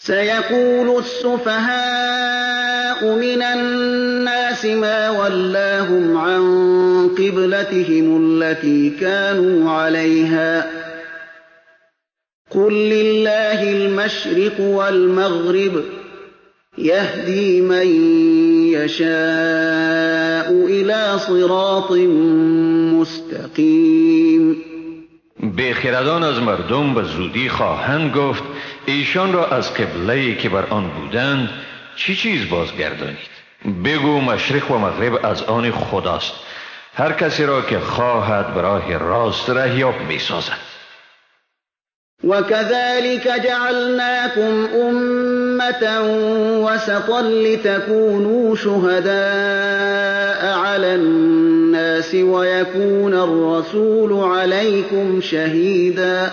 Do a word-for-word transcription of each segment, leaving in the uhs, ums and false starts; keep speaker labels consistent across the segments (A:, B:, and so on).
A: سيقول السفهاء من الناس ما ولاهم عن قبلتهم التي كانوا عليها قل لله المشرق والمغرب يهدي من يشاء إلى صراط مستقیم.
B: بیخردان از مردم به زودی خواهند گفت ایشان را از قبله‌ای که بر آن بودند چی چیز بازگردانید؟ بگو مشرق و مغرب از آن خداست، هر کسی را که خواهد به راه راست رهیاب می سازد.
A: وكذلك جعلناكم أمة وسطا لتكونوا شهداء على الناس ويكون الرسول عليكم شهيدا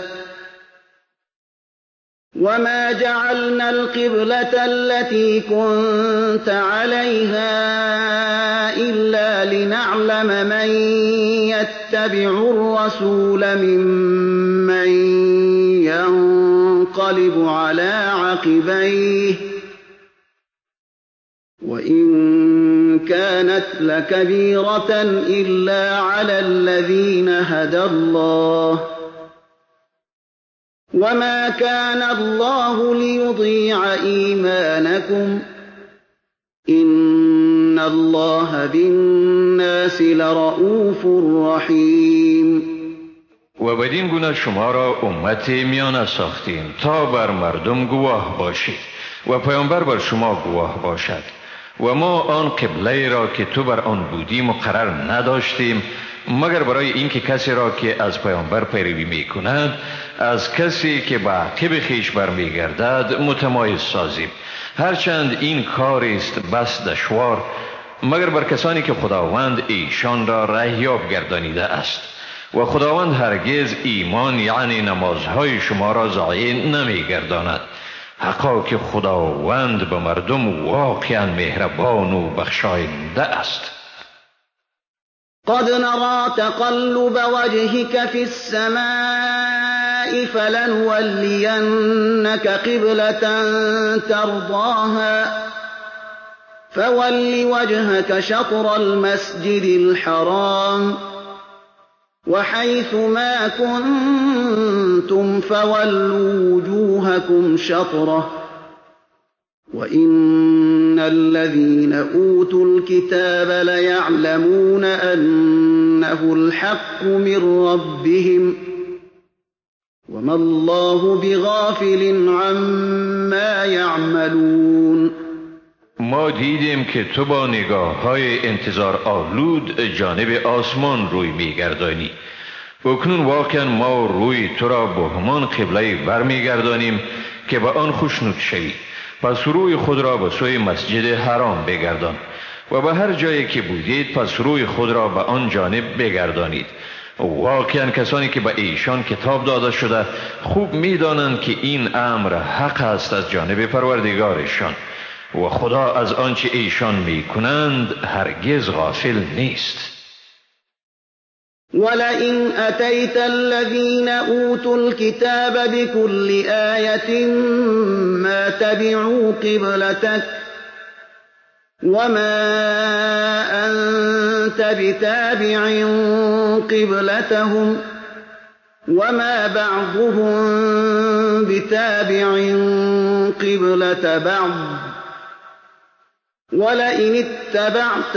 A: وما جعلنا القبلة التي كنت عليها إلا لنعلم من يتبع الرسول ممن ينقلب على عقبيه وإن كانت لكبيرة إلا على الذين هدى الله وما كان الله ليضيع إيمانكم إن الله بالناس لرءوف رحیم.
B: و بدین گونه شما را امتی میانه ساختیم تا بر مردم گواه باشید و پیامبر بر شما گواه باشد و ما آن قبله را که تو بر آن بودی مقرر نداشتیم مگر برای اینکه کسی را که از پیامبر پیروی می کند از کسی که به عقب خویش برمیگردد متمایز سازیم، هرچند این کار است بس دشوار مگر بر کسانی که خداوند ایشان را رهیاب گردانیده است. و خداوند هرگز ایمان یعنی نمازهای شما را ضایع نمی‌گرداند، حقا که خداوند به مردم واقعا مهربان و بخشاینده است.
A: قد نرى تقلب وجهك في السماء فلنولينك قبلة ترضاها فول وجهك شطر المسجد الحرام وحيث ما كنتم فولوا وجوهكم شطرة وإن الذين أوتوا الكتاب ليعلمون أنه الحق من ربهم وما الله بغافل عما يعملون.
B: ما دیدیم که تو با نگاه های انتظار آلود جانب آسمان روی میگردانی. اکنون واقعا ما روی تو را به همان قبله برمیگردانیم که به آن خوشنود شوی، پس روی خود را به سوی مسجد حرام بگردان و به هر جایی که بودید پس روی خود را به آن جانب بگردانید. واقعا کسانی که به ایشان کتاب داده شده خوب میدانند که این امر حق است از جانب پروردگارشان و خدا از آنچه ایشان میکنند هرگز غافل نیست.
A: ولئن أتيت الذين أوتوا الكتاب بكل آية ما تبعوا قبلتك وما أنت بتابع قبلتهم وما بعضهم بتابع قبلة بعض ولئن اتبعت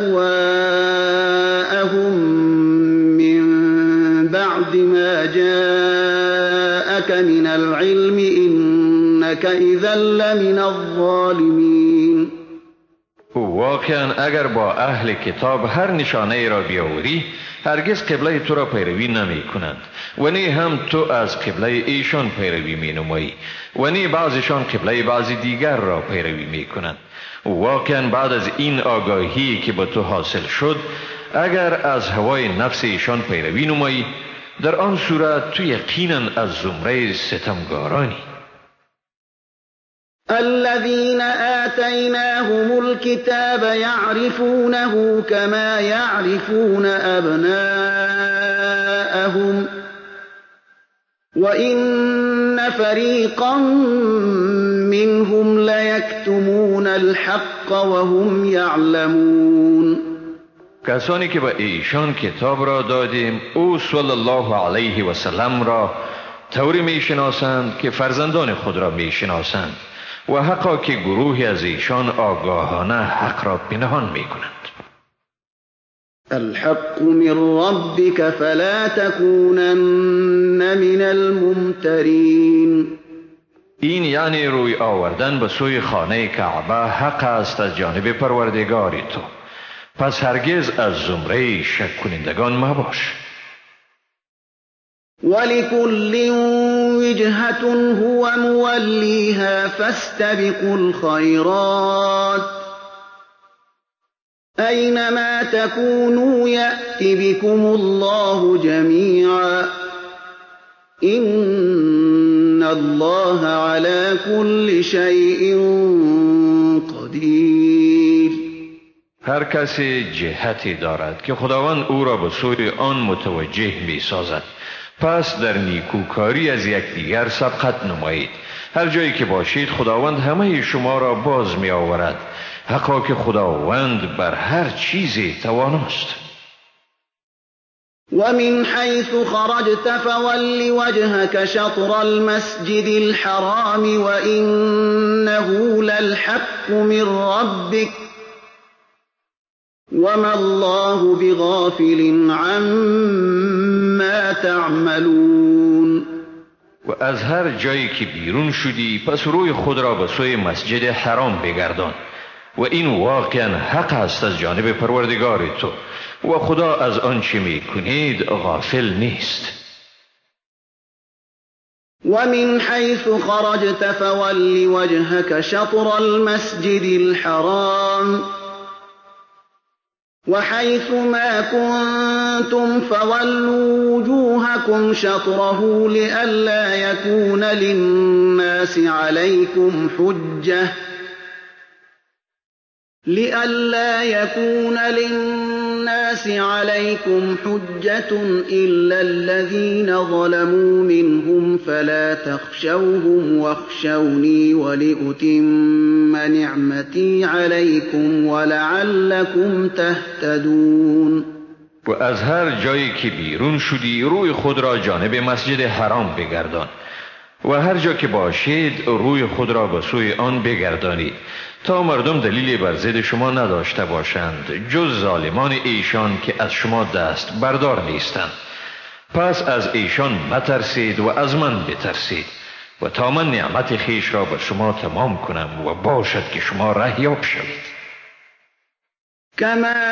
A: أهواءهم من بعد ما جاءك من العلم إنك إذا لمن الظالمين.
B: واقعا اگر با اهل کتاب هر نشانه ای را بیاوری هرگز قبله تو را پیروی نمی کنند و نه هم تو از قبله ایشان پیروی می نمایی و نه بعضشان قبله بعضی دیگر را پیروی می کنند. واقعا بعد از این آگاهی که به تو حاصل شد اگر از هوای نفس ایشان پیروی نمایی در آن صورت تو یقینا از زمره ستمگارانی.
A: الذين آتيناهم الكتاب يعرفونه كما يعرفون أبناءهم وإن فريقا يكتمون الحق وهم يعلمون.
B: کسانی که به ایشان کتاب را دادیم او صلی الله علیه و سلم را طوری می شناسند که فرزندان خود را می شناسند و حقا که گروهی از ایشان آگاهانه حق را پنهان می کنند.
A: الحق من ربك فلا تكونن من الممترین.
B: این یعنی روی آوردن به سوی خانه کعبه حق است از جانب پروردگار تو، پس هرگز از زمره شک کنندگان مباش.
A: ولكل وجهة هو موليها فاستبقوا الخيرات أينما تكونوا يأت بكم الله جميعا إن الله على كل شيء قدیر.
B: هر کسی جهتی دارد که خداوند او را به سوی آن متوجه می سازد، پس در نیکوکاری از یکدیگر سبقت نمایید. هر جایی که باشید خداوند همه شما را باز می آورد، حقا که خداوند بر هر چیزی تواناست.
A: ومن حيث خرجت فول وجهك شطر المسجد الحرام وإنه للحق من ربك وما الله بغافل عما تعملون.
B: و از هر جایی که بیرون شدی پس روی خود را به سوی مسجد حرام بگردان و این واقعا حق است از جانب پروردگار تو و خدا از آنچه می کنید غافل نیست.
A: ومن حيث خرجت فول وجهك شطر المسجد الحرام وحيث ما كنتم فولوا وجوهكم شطره لئلا يكون للناس عليكم حجة لئلا يكون للناس عليكم حجة إلا الذين ظلموا منهم فلا تخشوهم واخشوني ولأتم نعمتي عليكم ولعلكم تهتدون.
B: و از هر جایی که بیرون شدی روی خود را جانب مسجد حرام بگردان و هر جا که باشید روی خود را به سوی آن بگردانید تا مردم دلیلی بر ضد شما نداشته باشند جز ظالمان ایشان که از شما دست بردار نیستند. پس از ایشان مترسید و از من بترسید و تا من نعمت خیش را بر شما تمام کنم و باشد که شما رهیاب شوید.
A: كما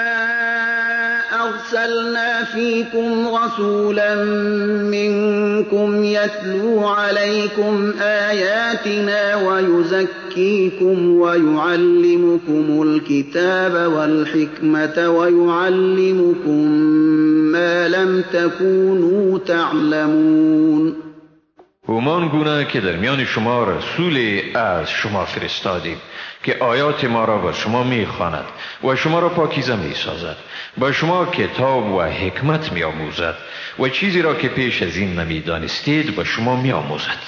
A: أرسلنا فيكم رسولا منكم يتلو عليكم آياتنا ويزكيكم ويعلمكم الكتاب والحكمة ويعلمكم ما لم تكونوا تعلمون.
B: همان گونه که در میان شما رسول از شما فرستادیم که آیات ما را بر شما میخواند و شما را پاکیزه میسازد، با شما کتاب و حکمت میآموزد و چیزی را که پیش از این نمیدانستید به شما میآموزد.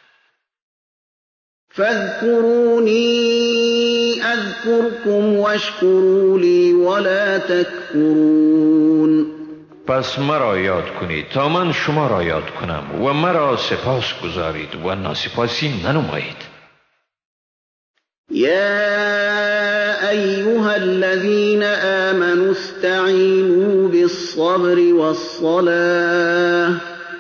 A: فاذكروني اذكركم واشكروا لي ولا تكفرون.
B: پس مرا یاد کنید تا من شما را یاد کنم و مرا سپاس گذارید و ناسپاسی ننمایید.
A: يا أيها الذين آمنوا استعينوا بالصبر والصلاة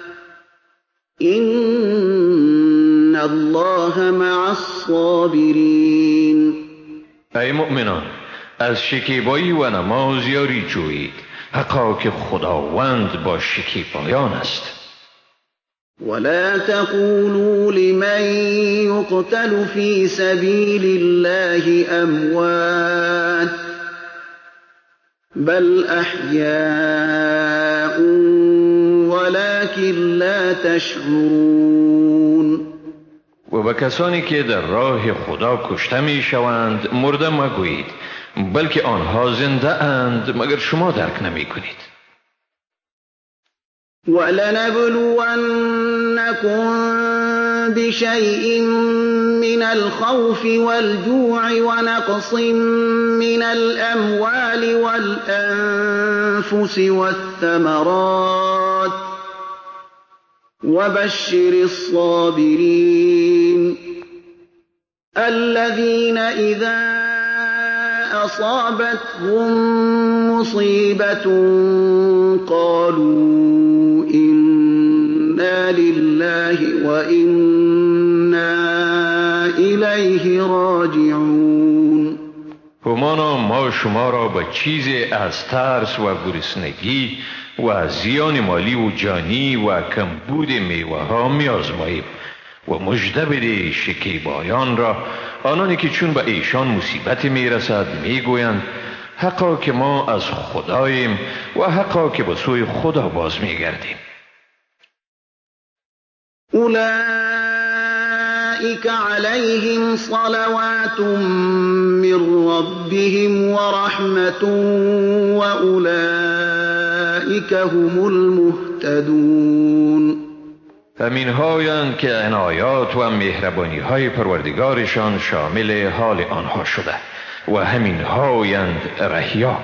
A: إن الله مع الصابرين.
B: ای مؤمنان از شکیبایی و نماز یاری جویید، حقا که خداوند با شکیبایان است.
A: ولا تقولوا لمن يقتل في سبيل الله أموات بل أحياء ولكن لا تشعرون.
B: و به کسانی که در راه خدا کشته می شوند مرده مگویید، بلکه آنها زنده اند مگر شما درک نمی کنید.
A: وَلَنَبْلُوَنَّكُم بِشَيْءٍ من الخوف والجوع ونقص من الأموال والأنفس والثمرات وبشر الصابرين الذين إذا أصابتهم مصيبة قالوا إنا لله وإنا إلیه راجعون.
B: همانا ما شما را به چیزی از ترس و گرسنگی و زیان مالی و جانی و کمبود میوه ها می آزماییم و مژده بده شکیبایان را، آنانی که چون به ایشان مصیبت می رسد می گویند حقا که ما از خداییم و حقا که به سوی خدا باز می گردیم.
A: أولئك عليهم صلوات من ربهم ورحمة وأولئك هم المهتدون.
B: همین هایند که عنایات و مهربانی های پروردگارشان شامل حال آنها شده و همین هایند رهیاب.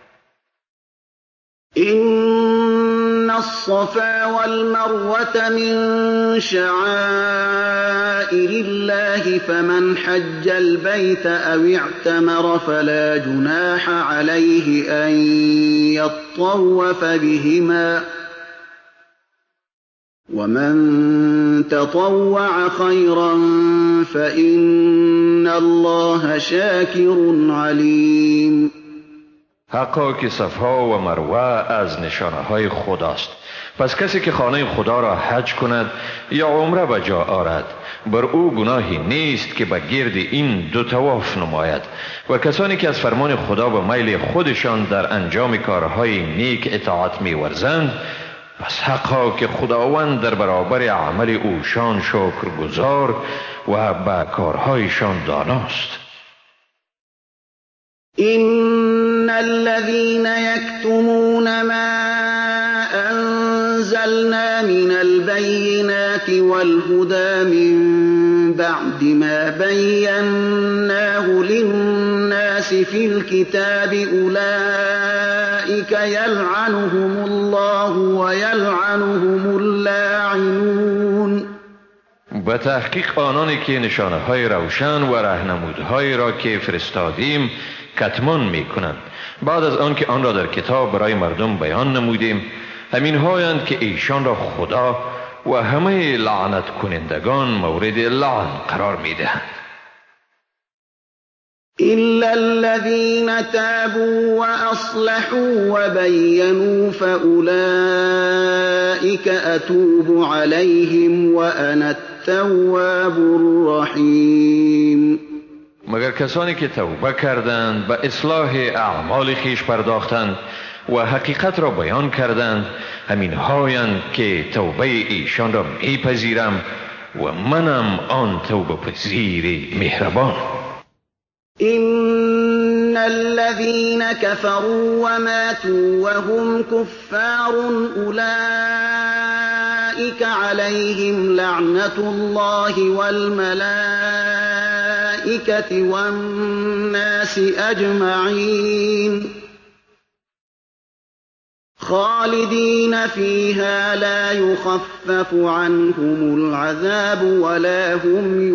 A: إن الصفا والمروة من شعائر الله فمن حج البيت أو اعتمر فلا جناح عليه أن يطوف بهما ومن تطوع خيرا فإن الله شاكر عليم.
B: حقا که صفا و مروه از نشانه های خداست، پس کسی که خانه خدا را حج کند یا عمره به جا آرد بر او گناهی نیست که به گرد این دو طواف نماید و کسانی که از فرمان خدا به میل خودشان در انجام کارهای نیک اطاعت می ورزند، پس حقا که خداوند در برابر عمل اوشان شکرگزار و به کارهایشان داناست.
A: إن الذين يكتمون ما أنزلنا من البينات والهدى من بعد ما بيناه للناس في الكتاب أولئك يلعنهم الله ويلعنهم اللاعنون.
B: به تحقیق آنانی که نشانه های روشن و راهنمودهای را که فرستادیم کتمان می کنند بعد از آن که آن را در کتاب برای مردم بیان نمودیم، همین هایند که ایشان را خدا و همه لعنت کنندگان مورد لعن قرار می دهند.
A: إلا الذين تابوا وأصلحوا وبينوا فأولئك أتوب عليهم وأنا التواب الرحيم.
B: مگر کسانی که توبه کردند، به اصلاح اعمال خیش پرداختند و حقیقت را بیان کردند، همین هایند که توبه ایشان را میپذیرم و منم آن توبه پذیر مهربان.
A: إن الذين كفروا وماتوا وهم كفار أولئك عليهم لعنة الله والملائكة والناس أجمعين خالدين فيها لا يخفف عنهم العذاب ولا هم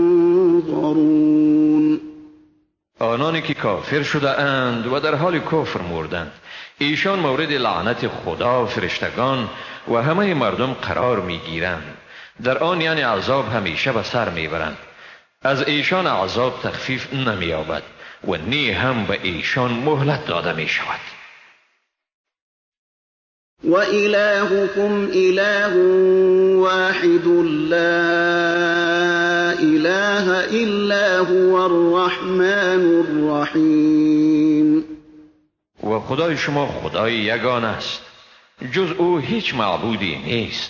A: ينظرون.
B: آنانی که کافر شده اند و در حال کفر مردند، ایشان مورد لعنت خدا، فرشتگان و همه مردم قرار می گیرند. در آن یعنی عذاب همیشه به سر می برند. از ایشان عذاب تخفیف نمی یابد و نی هم به ایشان مهلت داده می شود.
A: وإلهكم إله واحد لا إله إلا هو الرحمن الرحیم.
B: و خدای شما خدای یگان است، جز او هیچ معبودی نیست،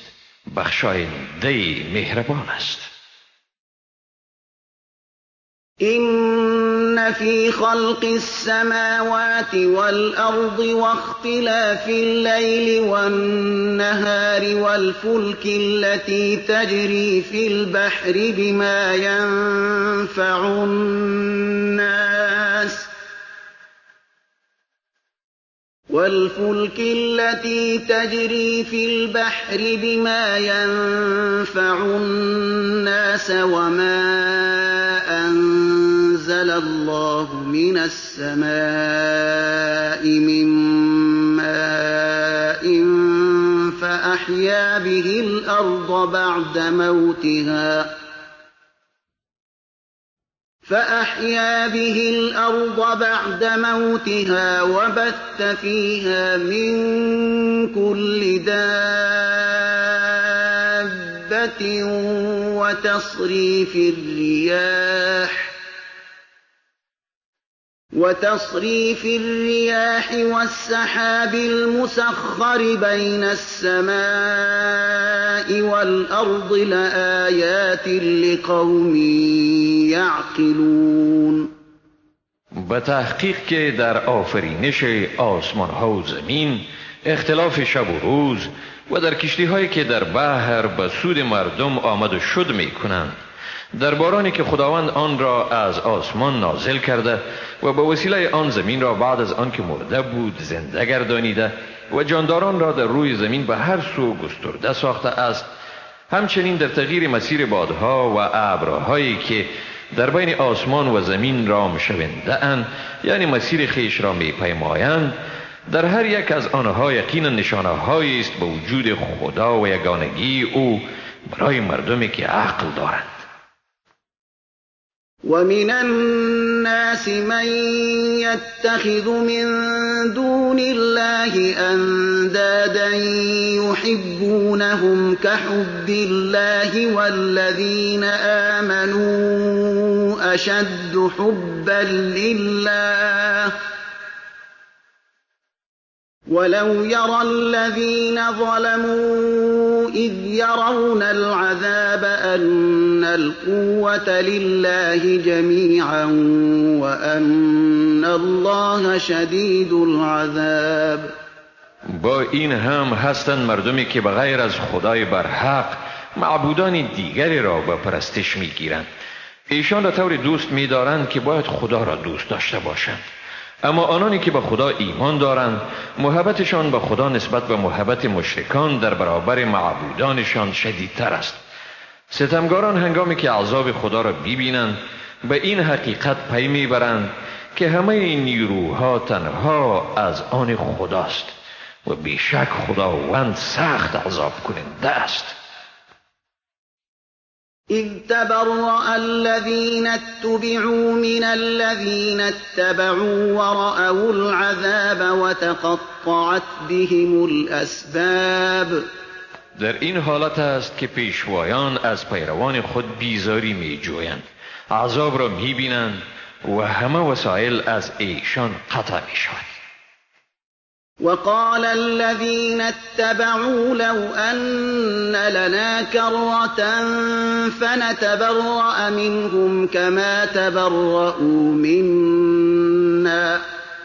B: بخشاینده مهربان است.
A: إن فِي خَلْقِ السَّمَاوَاتِ وَالْأَرْضِ وَاخْتِلَافِ اللَّيْلِ وَالنَّهَارِ وَالْفُلْكِ الَّتِي تَجْرِي فِي الْبَحْرِ بِمَا يَنفَعُ النَّاسَ وَالْفُلْكِ الَّتِي تَجْرِي فِي الْبَحْرِ بِمَا يَنفَعُ النَّاسَ وَمَا أَنزَلَ اللَّهُ مِنَ السَّمَاءِ مِن مَّاءٍ فَأَحْيَا بِهِ الْأَرْضَ بَعْدَ مَوْتِهَا فَأَحْيَا بِهِ الْأَرْضَ بَعْدَ مَوْتِهَا وَبَثَّ فِيهَا مِن كُلِّ دَابَّةٍ وَتَصْرِيفِ الرِّيَاحِ وتصريف الرياح والسحاب المسخر بين السماء والأرض لآيات لقوم یعقلون.
B: به تحقیق که در آفرینش آسمان ها و زمین، اختلاف شب و روز و در کشتی هایی که در بحر به سود مردم آمد و شد می کنند، در بارانی که خداوند آن را از آسمان نازل کرده و به وسیله آن زمین را بعد از آن که مرده بود زنده گردانیده و جانداران را در روی زمین به هر سو گسترده ساخته است، همچنین در تغییر مسیر بادها و ابرهایی که در بین آسمان و زمین رام شونده اند، یعنی مسیر خیش را می پیمایند، در هر یک از آنها یقینا نشانه هایی است به وجود خدا و یگانگی او برای مردمی که عقل دارند.
A: وَمِنَ النَّاسِ مَن يَتَّخِذُ مِن دُونِ اللَّهِ أَندَادًا يُحِبُّونَهُمْ كَحُبِّ اللَّهِ وَالَّذِينَ آمَنُوا أَشَدُّ حُبًّا لِّلَّهِ ۗ وَلَوْ يَرَى الَّذِينَ ظَلَمُوا إِذْ يَرَوْنَ الْعَذَابَ أَنَّ الْقُوَّةَ لِلَّهِ جَمِيعًا وَأَنَّ اللَّهَ شَدِيدُ الْعَذَابِ.
B: با این هم هستند مردمی که بغیر از خدای برحق معبودان دیگری را به پرستش می گیرند. ایشان را طور دوست می دارند که باید خدا را دوست داشته باشند. اما آنانی که به خدا ایمان دارند، محبتشان به خدا نسبت به محبت مشرکان در برابر معبودانشان شدیدتر است. ستمگاران هنگامی که عذاب خدا را ببینند به این حقیقت پی میبرند که همه نیروها تنها از آن خداست و بیشک خداوند سخت عذاب کننده است.
A: إِذْ تَبَرَّأَ الَّذِينَ اتُّبِعُوا مِنَ الَّذِينَ اتَّبَعُوا وَرَأَوُا الْعَذَابَ وَتَقَطَّعَتْ بِهِمُ الْأَسْبَابُ.
B: در این حالت است که پیشوایان از پیروان خود بیزاری می جویند، عذاب را می بینند و همه وسایل از ایشان قطع می شود.
A: وَقَالَ الَّذِينَ اتَّبَعُوا لَوْ أَنَّ لَنَا كَرَّةً فَنَتَبَرَّأَ مِنْهُمْ كَمَا تَبَرَّءُوا مِنَّا ۗ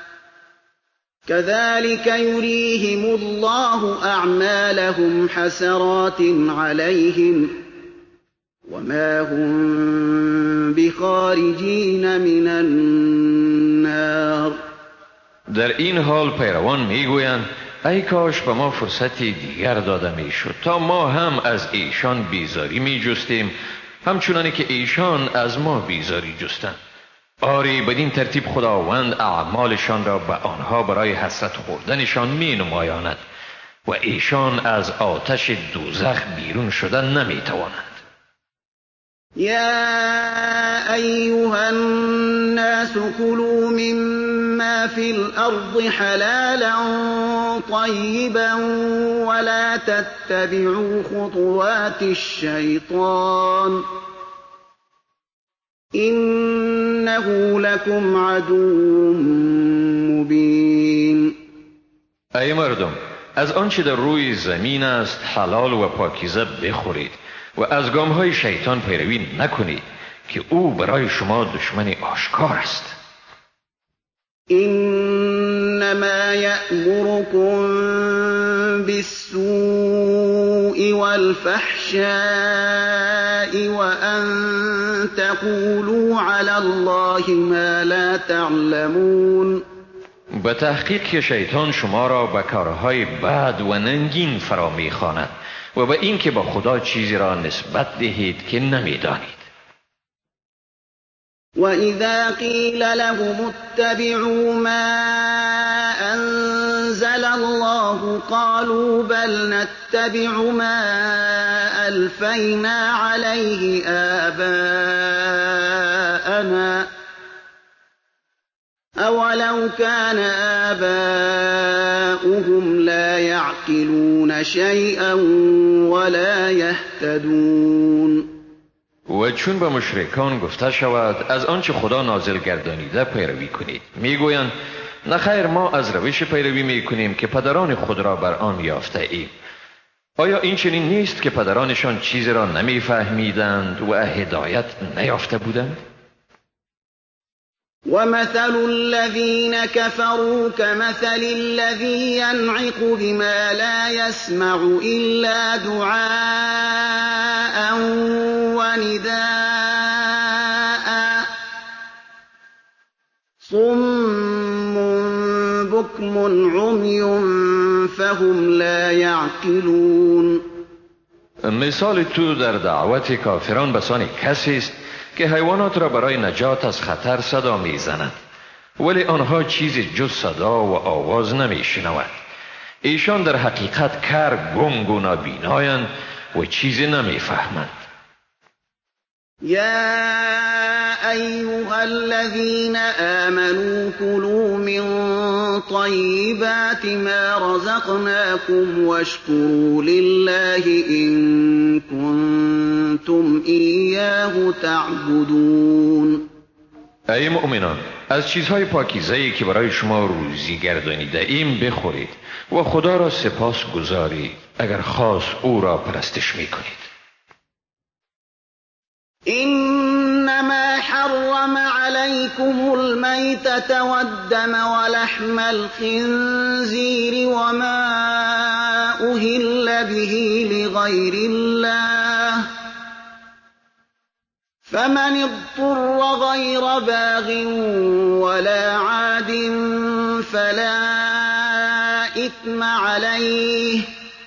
A: كَذَلِكَ يُرِيهِمُ اللَّهُ أَعْمَالَهُمْ حَسَرَاتٍ عَلَيْهِمْ وَمَا هُم بِخَارِجِينَ مِنَ النَّارِ.
B: در این حال پیروان میگویند ای کاش به ما فرصتی دیگر داده میشد تا ما هم از ایشان بیزاری می جستیم همچنانی که ایشان از ما بیزاری جستند. آری بدین ترتیب خداوند اعمالشان را به آنها برای حسرت خوردنشان می نمایاند و ایشان از آتش دوزخ بیرون شدن نمی توانند.
A: يَا أَيُّهَا النَّاسُ كُلُوا مِمَّا فِي الْأَرْضِ حَلَالًا طَيِّبًا وَلَا تَتَّبِعُوا خُطُوَاتِ الشَّيْطَانِ إِنَّهُ لَكُمْ عَدُوٌّ مُّبِینٌ.
B: ای مردم، از آنچه در روی زمین است حلال و پاکیزه بخورید و از گامهای شیطان پیروی نکنید که او برای شما دشمن آشکار است.
A: إنما يأمركم بالسوء والفحشاء وأن تقولوا على الله ما لا تعلمون.
B: به تحقیق که شیطان شما را به کارهای بد و ننگین فرا می‌خواند و به این که با خدا چیزی را نسبت دهید که نمی‌دانید.
A: وَإِذَا قِيلَ لَهُمُ اتَّبِعُوا مَا أَنزَلَ اللَّهُ قَالُوا بَلْ نَتَّبِعُ مَا أَلْفَيْنَا عَلَيْهِ آبَاءَنَا ۚ أَوَلَوْ كَانَ آبَاؤُهُمْ لَا يَعْقِلُونَ شَيْئًا وَلَا يَهْتَدُونَ.
B: و چون به مشرکان گفته شود از آنچه خدا نازل گردانیده پیروی کنید، میگویند نه خیر، ما از روش پیروی میکنیم که پدران خود را بر آن یافته ایم. آیا این چنین نیست که پدرانشان چیزی را نمیفهمیدند و هدایت نیافته بودند؟
A: وَمَثَلُ الَّذِينَ كَفَرُوا كَمَثَلِ الَّذِي يَنْعِقُ بِمَا لَا يَسْمَعُ إِلَّا دُعَاءً وَنِدَاءً صُمٌّ بُكْمٌ عُمْيٌ فَهُمْ لَا يَعْقِلُونَ.
B: مثال تو در دعوت کافران بسان کسی است که حیوانات را برای نجات از خطر صدا میزند، ولی آنها چیزی جز صدا و آواز نمیشنوند. ایشان در حقیقت کر، گنگ و نابینایند و چیزی نمیفهمند.
A: يا أيها الذين آمنوا كلوا من طيبات ما رزقناكم واشكروا لله إن كنتم إياه تعبدون.
B: ای مؤمنان، از چیزهای پاکیزه‌ای که برای شما روزی گردانیده ایم بخورید و خدا را سپاس گذارید اگر خاص او را پرستش میکنید.
A: إنما حرم عليكم الميتة والدم ولحم الخنزير وما أهل به لغير الله فمن اضطر غير باغ ولا عاد فلا إثم عليه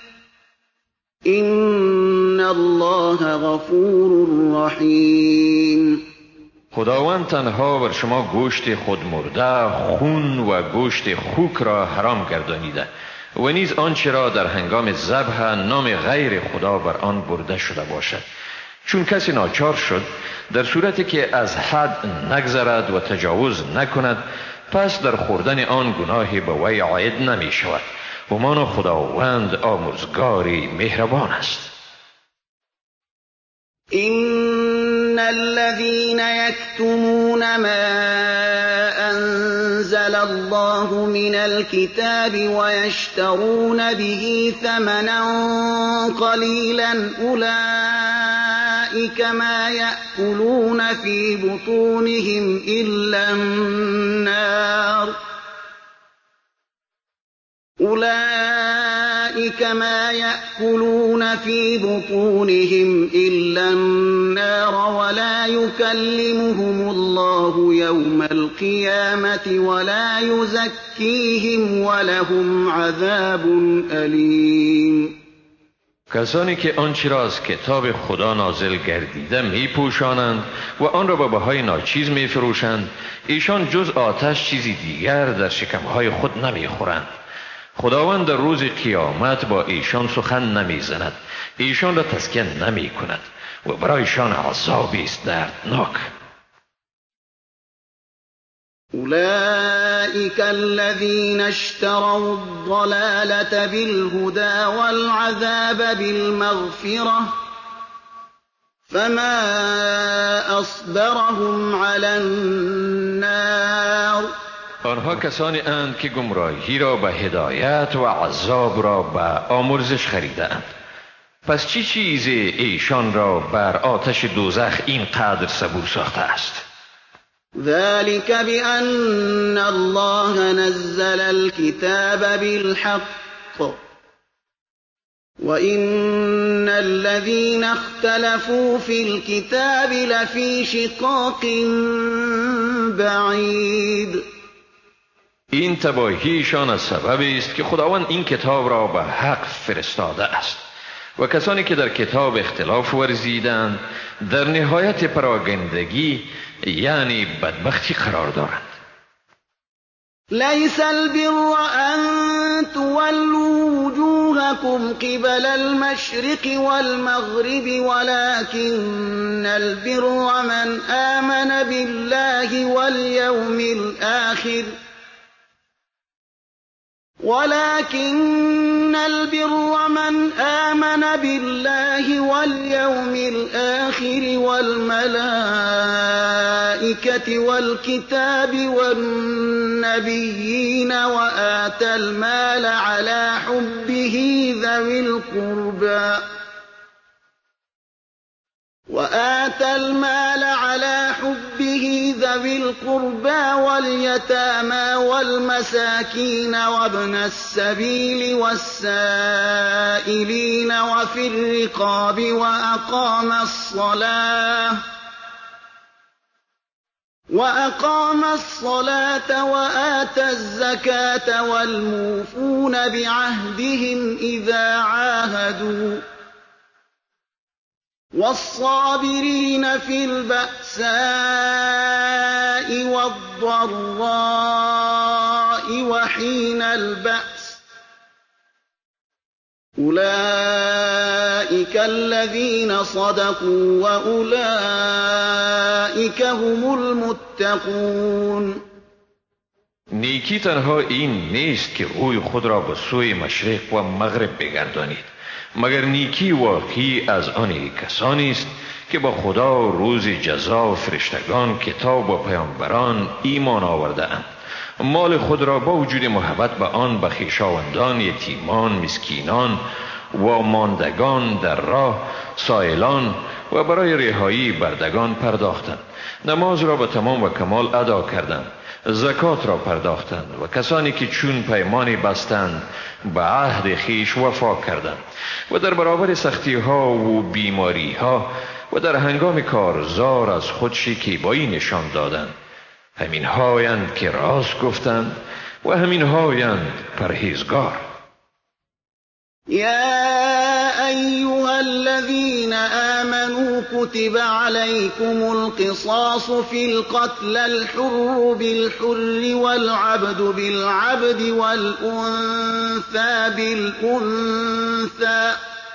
A: إن الله غفور رحیم.
B: خداوند تنها بر شما گوشت خود مرده، خون و گوشت خوک را حرام گردانیده و نیز آنچه را در هنگام ذبح نام غیر خدا بر آن برده شده باشد. چون کسی ناچار شد در صورتی که از حد نگذرد و تجاوز نکند، پس در خوردن آن گناهی به وی عاید نمی شود. همان خداوند آمرزگاری مهربان است.
A: إن الذين يكتمون ما أنزل الله من الكتاب ويشترون به ثمنا قليلا أولئك ما يأكلون في بطونهم إلا النار أولئك ما يأكلون في بطونهم إلا النار ولا يكلمهم الله يوم القيامة ولا يزكيهم ولهم عذاب أليم.
B: کسانی که آنچه را از کتاب خدا نازل گردیده می پوشانند و آن را به بهای ناچیز می فروشند، ایشان جز آتش چیزی دیگر در شکمهای خود نمی خورند. خداوند در روز قیامت با ایشان سخن نمی زند، ایشان را تسکیه نمی کند و برایشان عذابی است دردناک.
A: أولئك الذين اشتروا الضلالة بالهدى والعذاب بالمغفرة فما أصبرهم على النار.
B: آنها کسانی اند که گمراهی را به هدایت و عذاب را به آمرزش خریده اند. پس چی چیزی ایشان را بر آتش دوزخ اینقدر صبور ساخته است؟
A: ذلك بأن الله نزل الكتاب بالحق وإن الذين اختلفوا في الكتاب لفی شقاق بعید.
B: این تباهیشان از سببی است که خداوند این کتاب را به حق فرستاده است و کسانی که در کتاب اختلاف ورزیدند در نهایت پراگندگی یعنی بدبختی قرار دارند.
A: لیس البر ان تولوا وجوهكم قبل المشرق والمغرب ولكن البر من آمن بالله واليوم الآخر ولكن البر من آمن بالله واليوم الآخر والملائكة والكتاب والنبيين وآتى المال على حبه ذوي القربى وآتى المال على حبه ذوي القربى واليتامى والمساكين وابن السبيل والسائلين وفي الرقاب وأقام الصلاة وأقام الصلاة وآتى الزكاة والموفون بعهدهم إذا عاهدوا والصابرين في البأساء والضراء وحين البأس أولئك الذين صدقوا وأولئك هم المتقون.
B: نیکی تنها این نیست که روی خود را به سوی مشرق و مغرب بگردانید، مگر نیکی واقعی از آن کسانی است که با خدا روز جزا فرشتگان کتاب و پیامبران ایمان آورده اند، مال خود را با وجود محبت به آن به خویشاوندان، یتیمان، مسکینان و ماندگان در راه، سائلان و برای رهایی بردگان پرداختند، نماز را به تمام و کمال ادا کردند، زکات را پرداختند و کسانی که چون پیمانی بستند به عهد خیش وفا کردند و در برابر سختی ها و بیماری ها و در هنگام کارزار از خود شکیبایی نشان دادند. همین هایند که راست گفتند و همین هایند پرهیزگار.
A: يا أيها الذين آمنوا كتب عليكم القصاص في القتل الحر بالحر والعبد بالعبد والأنثى بالأنثى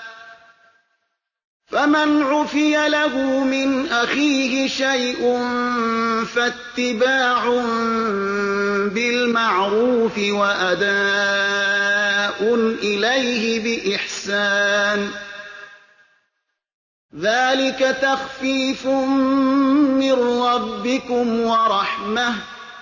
A: فمن عفي له من أخيه شيء فاتباع بالمعروف وأداء إليه بإحسان ذلك تخفيف من ربكم ورحمة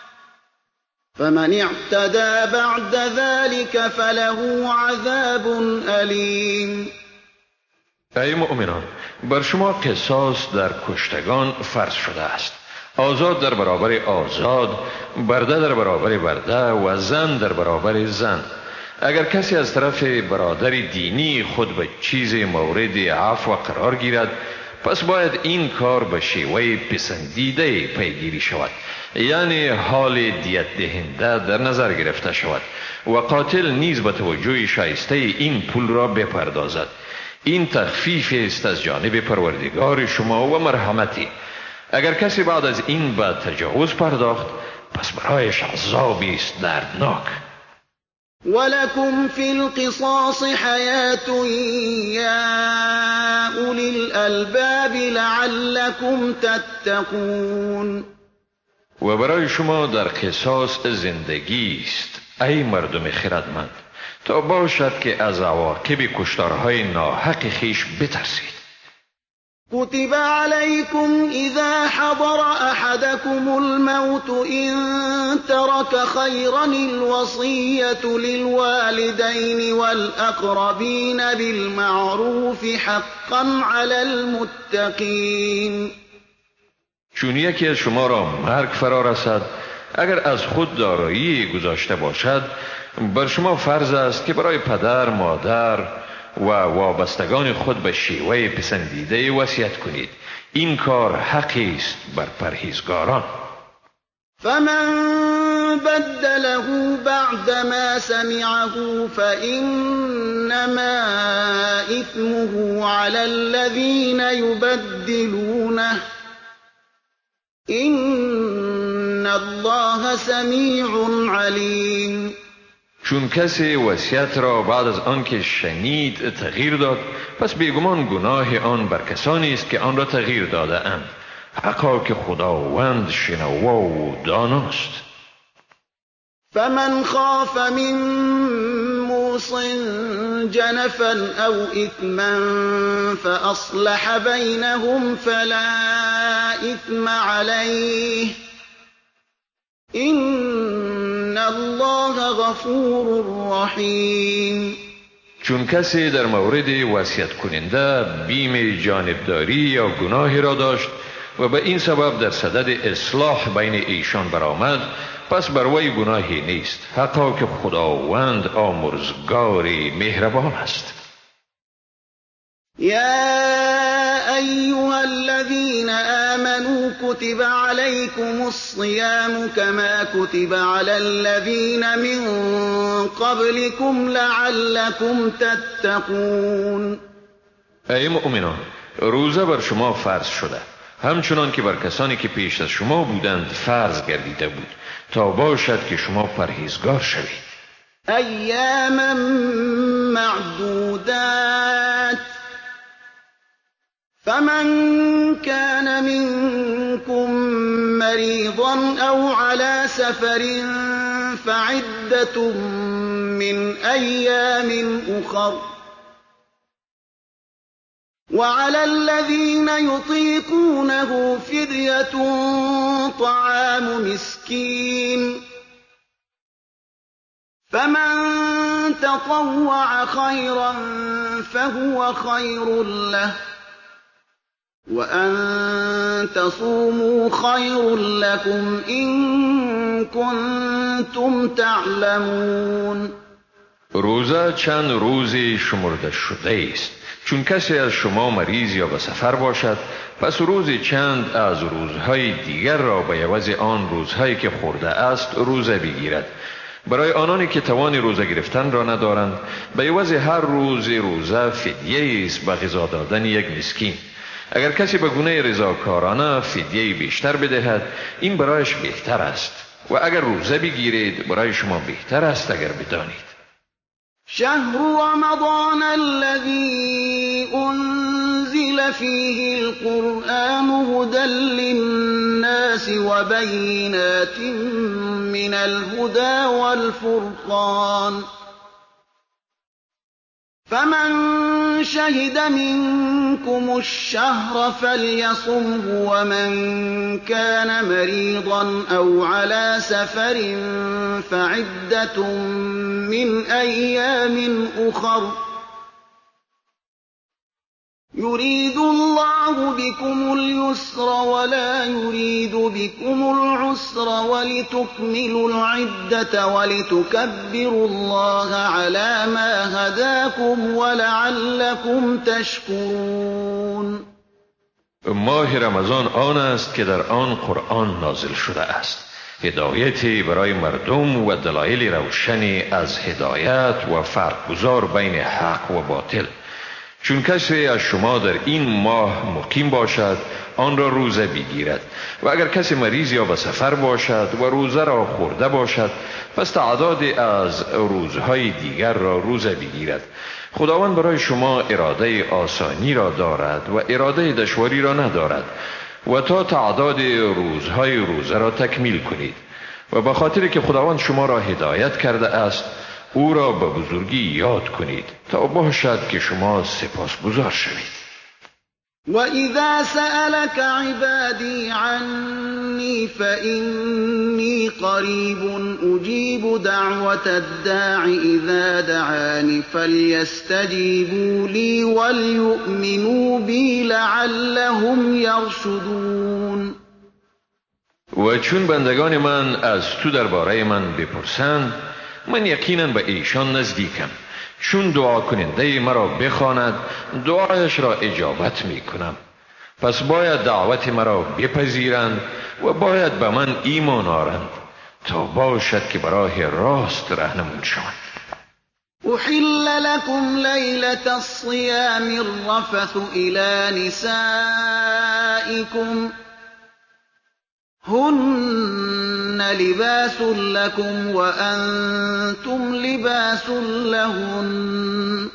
A: فمن اعتدى بعد ذلك فله عذاب أليم.
B: ای مؤمنان، بر شما قصاص در کشتگان فرض شده است، آزاد در برابر آزاد، برده در برابر برده و زن در برابر زن. اگر کسی از طرف برادر دینی خود به چیز مورد عفو قرار گیرد، پس باید این کار به شیوه پسندیده پیگیری شود، یعنی حال دیت دهنده در نظر گرفته شود و قاتل نیز به توجه شایسته این پول را بپردازد. این تخفیف است از جانب پروردگار شما و مرحمتی. اگر کسی بعد از این به تجاوز پرداخت، پس برایش عذابی است دردناک.
A: ولكم في القصاص حياة يا أولي الألباب لعلكم تتقون.
B: و برای شما در قصاص زندگی است ای مردم خردمند، تا باشد که از عواقب کشتارهای ناحق خیش بترسید.
A: كتب عليكم إذا حضر أحدكم الموت إن ترك خيرا الوصية للوالدين والأقربين بالمعروف حقا على المتقين.
B: چون یکی از شما را مرگ فرا رسد، اگر از خود دارایی گذاشته باشد، بر شما فرض است که برای پدر، مادر و وابستگان خود به شیوه پسندیده وصیت کنید. این کار حقی است بر پرهیزگاران.
A: فمن بدله بعد ما سمعه فإنما إثمه على الذين يبدلونه إن الله سمیع علیم.
B: چون کسی وصیت را بعد از آنکه شنید تغییر داد، پس بیگمان گناه آن بر کسانی است که آن را تغییر داده اند. حقا که خداوند شنوا و داناست.
A: فمن خاف من موص جنفا او اثما فاصلح بینهم فلا اثم علیه ان الله غفور رحیم.
B: چون کسی در مورد وصیت کننده بیم جانبداری یا گناهی را داشت و به این سبب در صدد اصلاح بین ایشان برآمد، پس بر وی گناهی نیست. حقا که خداوند آمرزگاری مهربان است.
A: یا ایها الذین آمنوا کتب علیکم الصیام کما کتب علی الذین من قبلکم لعلکم تتقون.
B: ای مؤمنان، روزه بر شما فرض شده، همچنان که بر کسانی که پیش از شما بودند فرض گردیده بود، تا باشد که شما پرهیزگار شوید.
A: ایاما معدودات فمن كان منكم مريضا أو على سفر فعدة من أيام أخر وعلى الذين يطيقونه فدية طعام مسكين فمن تطوع خيرا فهو خير له وأن تصوموا خير لكم إن كنتم تعلمون.
B: روزه چند روزی شمرده شده است. چون کسی از شما مریض یا به سفر باشد، پس روزی چند از روزهای دیگر را به عوض آن روزهایی که خورده است روزه بگیرد. برای آنانی که توان روزه گرفتن را ندارند، به عوض هر روز روزه فدیه است به غذا دادن یک مسکین. اگر کسی به گونه رضاکارانه فدیه بیشتر بدهد، این برایش بهتر است، و اگر روزه بگیرید برای شما بهتر است اگر بدانید.
A: شهر رمضان الذي أنزل فيه القرآن هدى للناس وبينات من الهدى والفرقان فمن شهد منكم الشهر فليصمه ومن كان مريضا أو على سفر فعدة من أيام أخر يريد الله بكم اليسر ولا يريد بكم العسر ولتكملوا العدة ولتكبروا الله على ما هداكم ولعلكم تشكرون.
B: ماه رمضان آن است که در آن قرآن نازل شده است، هدایتی برای مردم و دلایل روشنی از هدایت و فرقگذار بین حق و باطل. چون کسی از شما در این ماه مقیم باشد آن را روزه بگیرد، و اگر کسی مریض یا به سفر باشد و روزه را خورده باشد، پس تعدادی از روزهای دیگر را روزه بگیرد. خداوند برای شما اراده آسانی را دارد و اراده دشواری را ندارد، و تا تعداد روزهای روزه را تکمیل کنید. و به خاطر که خداوند شما را هدایت کرده است، او را به بزرگی یاد کنید تا باشد که شما سپاسگزار شوید.
A: وَإِذَا سَأَلَكَ عِبَادِي عَنِّي فَإِنِّي قَرِيبٌ أُجِيبُ دَعْوَةَ الدَّاعِ إِذَا دَعَانِ فَلْيَسْتَجِيبُوا لِي وَلْيُؤْمِنُوا بِي لَعَلَّهُمْ يَرْشُدُونَ.
B: و چون بندگان من از تو درباره من بپرسند، من یقینا به ایشان نزدیکم. چون دعا کننده مرا بخواند، دعایش را اجابت می کنم. پس باید دعوت مرا بپذیرند و باید به من ایمان آورند تا باشد که به راه راست راهنمون شوند.
A: أحل لكم ليلة الصيام الرفث إلى نسائكم هن لباس لكم وأنتم لباس لهن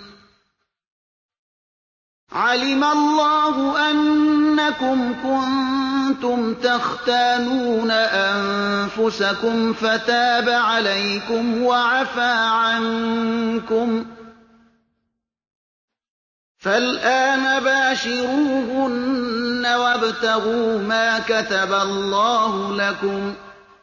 A: علم الله أنكم كنتم تختانون أنفسكم فتاب عليكم وعفى عنكم فالآن باشروهن وابتغوا ما كتب الله لكم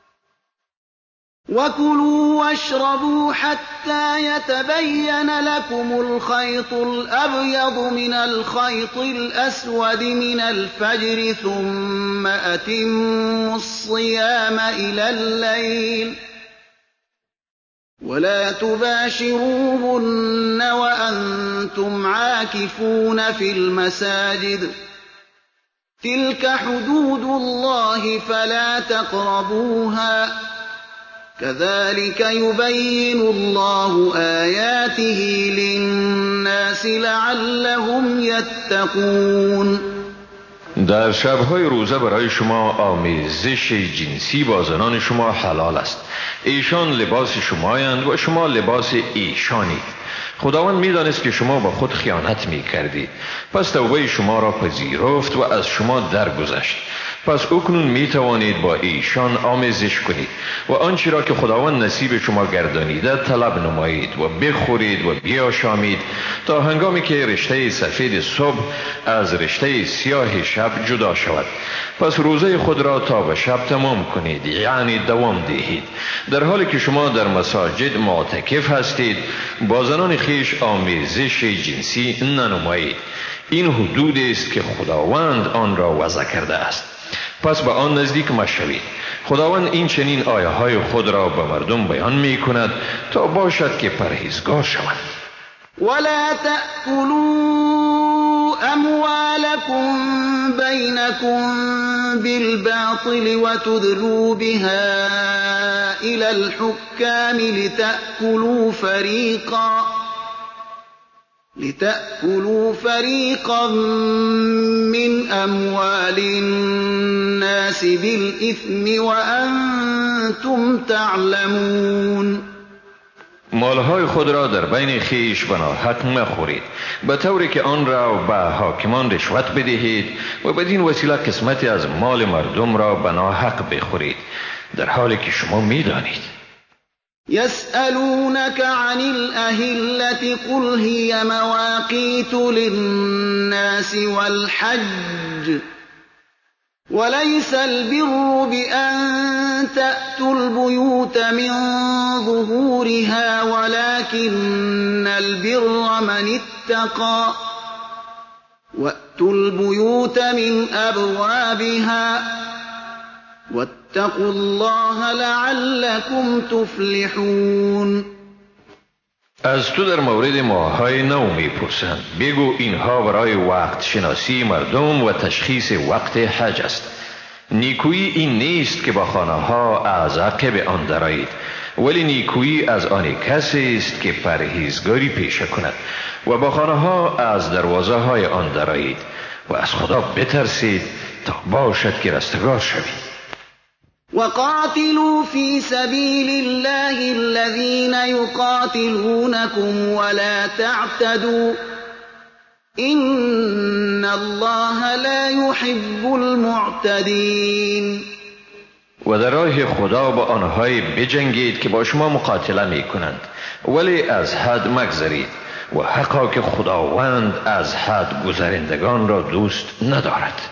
A: وكلوا واشربوا حتى يتبين لكم الخيط الأبيض من الخيط الأسود من الفجر ثم أتموا الصيام إلى الليل ولا تباشروهن وأنتم عاكفون في المساجد تلك حدود الله فلا تقربوها كذلك يبين الله آياته للناس لعلهم يتقون.
B: در شب‌های روزه برای شما آمیزش جنسی با زنان شما حلال است. ایشان لباس شمایند و شما لباس ایشانید. خداوند می‌دانست که شما با خود خیانت می‌کردید، پس توبه شما را پذیرفت و از شما درگذشت. پس اکنون می توانید با ایشان آمیزش کنید و آنچه را که خداوند نصیب شما گردانیده طلب نمایید و بخورید و بیاشامید تا هنگامی که رشته سفید صبح از رشته سیاه شب جدا شود. پس روزه خود را تا به شب تمام کنید، یعنی دوام دهید. در حالی که شما در مساجد معتکف هستید با زنان خیش آمیزش جنسی ننمایید. این حدود است که خداوند آن را وضع کرده است. پس به آن نزدیک مشوید. خداوند این چنین آیه های خود را به مردم بیان می کند تا باشد که پرهیزگار شوند.
A: ولا تأكلوا أموالكم بينكم بالباطل وتدلوا بها إلى الحكام لتأكلوا فريقا لتأكلوا فريقا من أموال الناس بالإثم وأنتم تعلمون.
B: مالهای خود را در بین خیش به ناحق مخورید، به طوری که آن را به حاکمان رشوت بدهید و بدین وسیله قسمتی از مال مردم را به ناحق بخورید، در حالی که شما می‌دانید.
A: يسألونك عن الأهلة قل هي مواقيت للناس والحج وليس البر بأن تأتوا البيوت من ظهورها ولكن البر من اتقى وأتوا البيوت من أبوابها واتقوا الله لعلكم تفلحون.
B: از تو در مورد ماه‌های نو می‌پرسند. بگو اینها برای وقت شناسی مردم و تشخیص وقت حج است. نیکویی این نیست که با خانه‌ها از عقب آن درآیید، ولی نیکویی از آن کسی است که پرهیزگاری پیشه کند و با خانه‌ها از دروازه‌های آن درآیید و از خدا بترسید تا باشد که رستگار شوید.
A: وقاتلوا في سبيل الله الذين يقاتلونكم ولا تعتدوا إن الله لا يحب المعتدين.
B: و در راه خدا با آنهایی بجنگید که با شما مقاتله می کنند، ولی از حد مگذرید و حقا که خداوند از حد گذرندگان را دوست ندارد.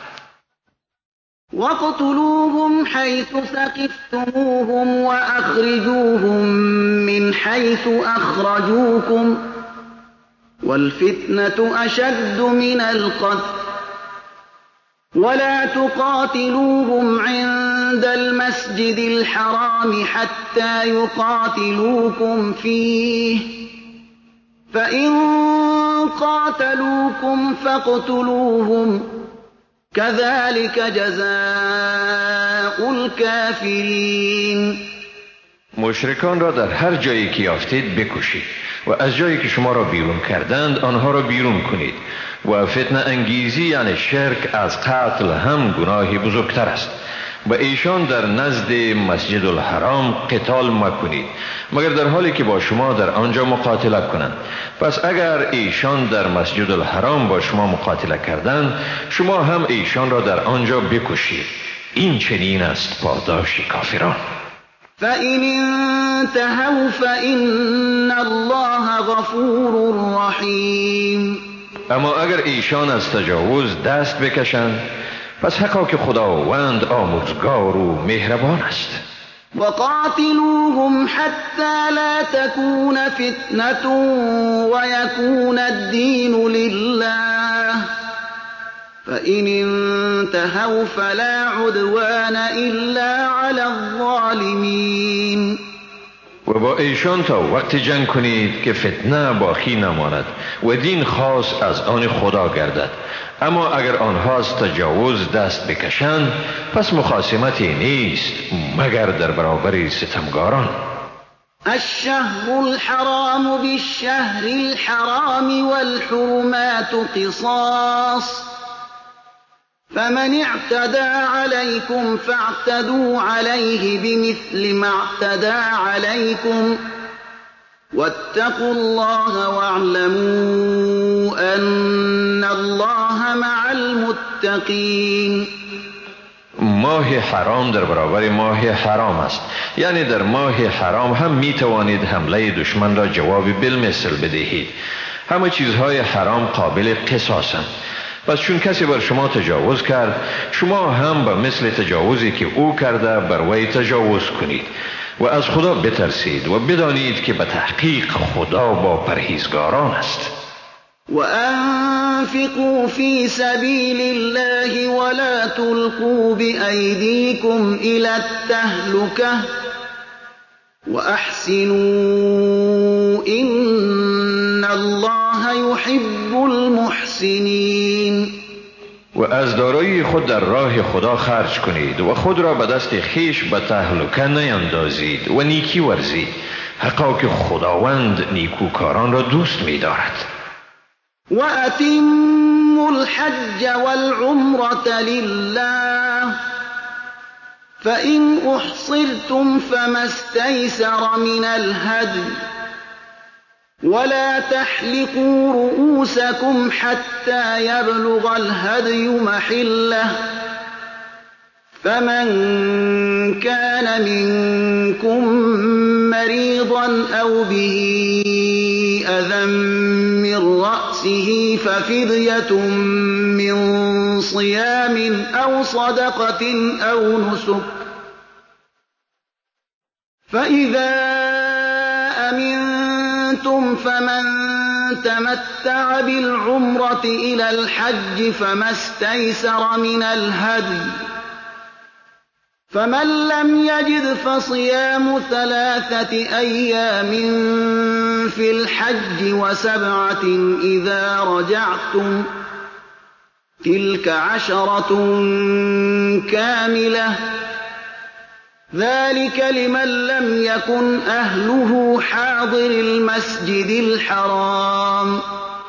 A: واقتلوهم حيث ثقفتموهم وأخرجوهم من حيث أخرجوكم والفتنة أشد من القتل ولا تقاتلوهم عند عند المسجد الحرام حتى يقاتلوكم فيه فإن قاتلوكم فاقتلوهم كذلك جزاء الكافرین.
B: مشرکان را در هر جایی که یافتید بکشید و از جایی که شما را بیرون کردند آنها را بیرون کنید و فتنه انگیزی یعنی شرک از قتل هم گناهی بزرگتر است. و ایشان در نزد مسجد الحرام قتال مکنید مگر در حالی که با شما در آنجا مقاتله کنند. پس اگر ایشان در مسجد الحرام با شما مقاتله کردند شما هم ایشان را در آنجا بکشید. این چنین است پاداش کافران.
A: فَإِنِ انتهوا فَإِنَّ اللَّهَ غَفُورٌ رَحِيمٌ.
B: اما اگر ایشان از تجاوز دست بکشند پس حقا که خداوند آمرزگار و مهربان است.
A: وقاتلوهم حتى لا تكون فتنة ويكون الدين لله فإن انتهوا فلا عدوان إلا على الظالمين.
B: و با ایشان تا وقت جنگ کنید که فتنه باقی نماند و دین خاص از آن خدا گردد. اما اگر آنها از تجاوز دست بکشند پس مخاصمتی نیست مگر در برابر ستمگاران.
A: الشهر الحرام بالشهر الحرام والحرمات قصاص فمن اعتدى عليكم فاعتدوا عليه بمثل ما اعتدى عليكم واتقوا الله واعلموا أن الله مع المتقين.
B: ماه حرام در برابر ماه حرام است، یعنی در ماه حرام هم می توانید حمله دشمن را جواب بالمثل بدهید. همه چیزهای حرام قابل قصاصند. پس چون کسی بر شما تجاوز کرد شما هم به مثل تجاوزی که او کرده بر وی تجاوز کنید و از خدا بترسید و بدانید که به تحقیق خدا با پرهیزگاران است.
A: وأنفقوا في سبيل الله ولا تلقوا بأيديكم إلى التهلكة وأحسنوا إن الله يحب المحسنين.
B: و از دارایی خود در راه خدا خرج کنید و خود را به دست خیش به تهلکه نیندازید و نیکی ورزید، حقا که خداوند نیکوکاران را دوست می دارد.
A: وأتموا الحج والعمرة لله فإن أحصرتم فما استيسر من الهدي ولا تحلقوا رؤوسكم حتى يبلغ الهدي محله فمن كان منكم مريضا أو به أذى من رأسه ففدية من صيام أو صدقة أو نسك فإذا أمنتم فمن تمتع بالعمرة إلى الحج فما استيسر من الهدي فمن لم يجد فصيام ثلاثة أيام في الحج وسبعة إذا رجعتم تلك عشرة كاملة ذلك لمن لم يكن أهله حاضر المسجد الحرام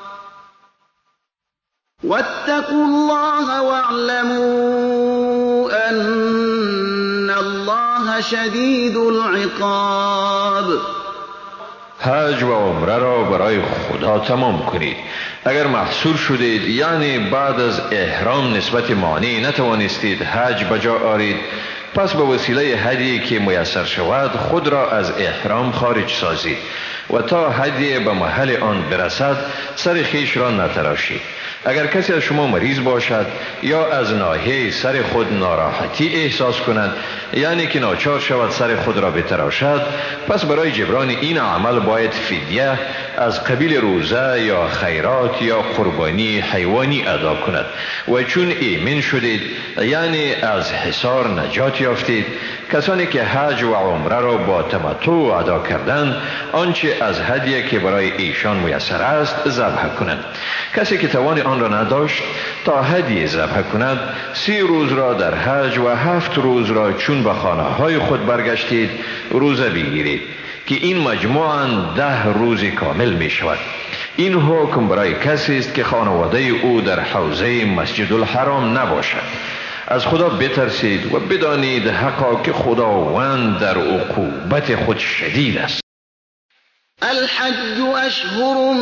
A: واتقوا الله واعلموا أن الله شدید العقاب.
B: حج و عمره را برای خدا تمام کنید. اگر محصور شدید یعنی بعد از احرام نسبت مانع نتوانستید حج بجا آرید پس به وسیله هدیه که میسر شود خود را از احرام خارج سازید و تا هدیه به محل آن برسد سر خیش را نتراشید. اگر کسی از شما مریض باشد یا از ناحیه سر خود ناراحتی احساس کند، یعنی که ناچار شود سر خود را بتراشد، پس برای جبران این عمل باید فدیه از قبیل روزه یا خیرات یا قربانی حیوانی ادا کند. و چون ایمن شدید، یعنی از حصار نجات یافتید، کسانی که حج و عمره را با تمتع ادا کردند، آنچه از هدیه که برای ایشان میسر است ذبح کنند. کسی که توان آن را نداشت تا هدیه ذبح کند، سی روز را در حج و هفت روز را چون به خانه های خود برگشتید روزه بگیرید، که این مجموعاً ده روز کامل می شود. این حکم برای کسی است که خانواده او در حوزه مسجد الحرام نباشد. از خدا بترسید و بدانید حقا که خداوند در عقوبت خود شدید است.
A: الحج اشهر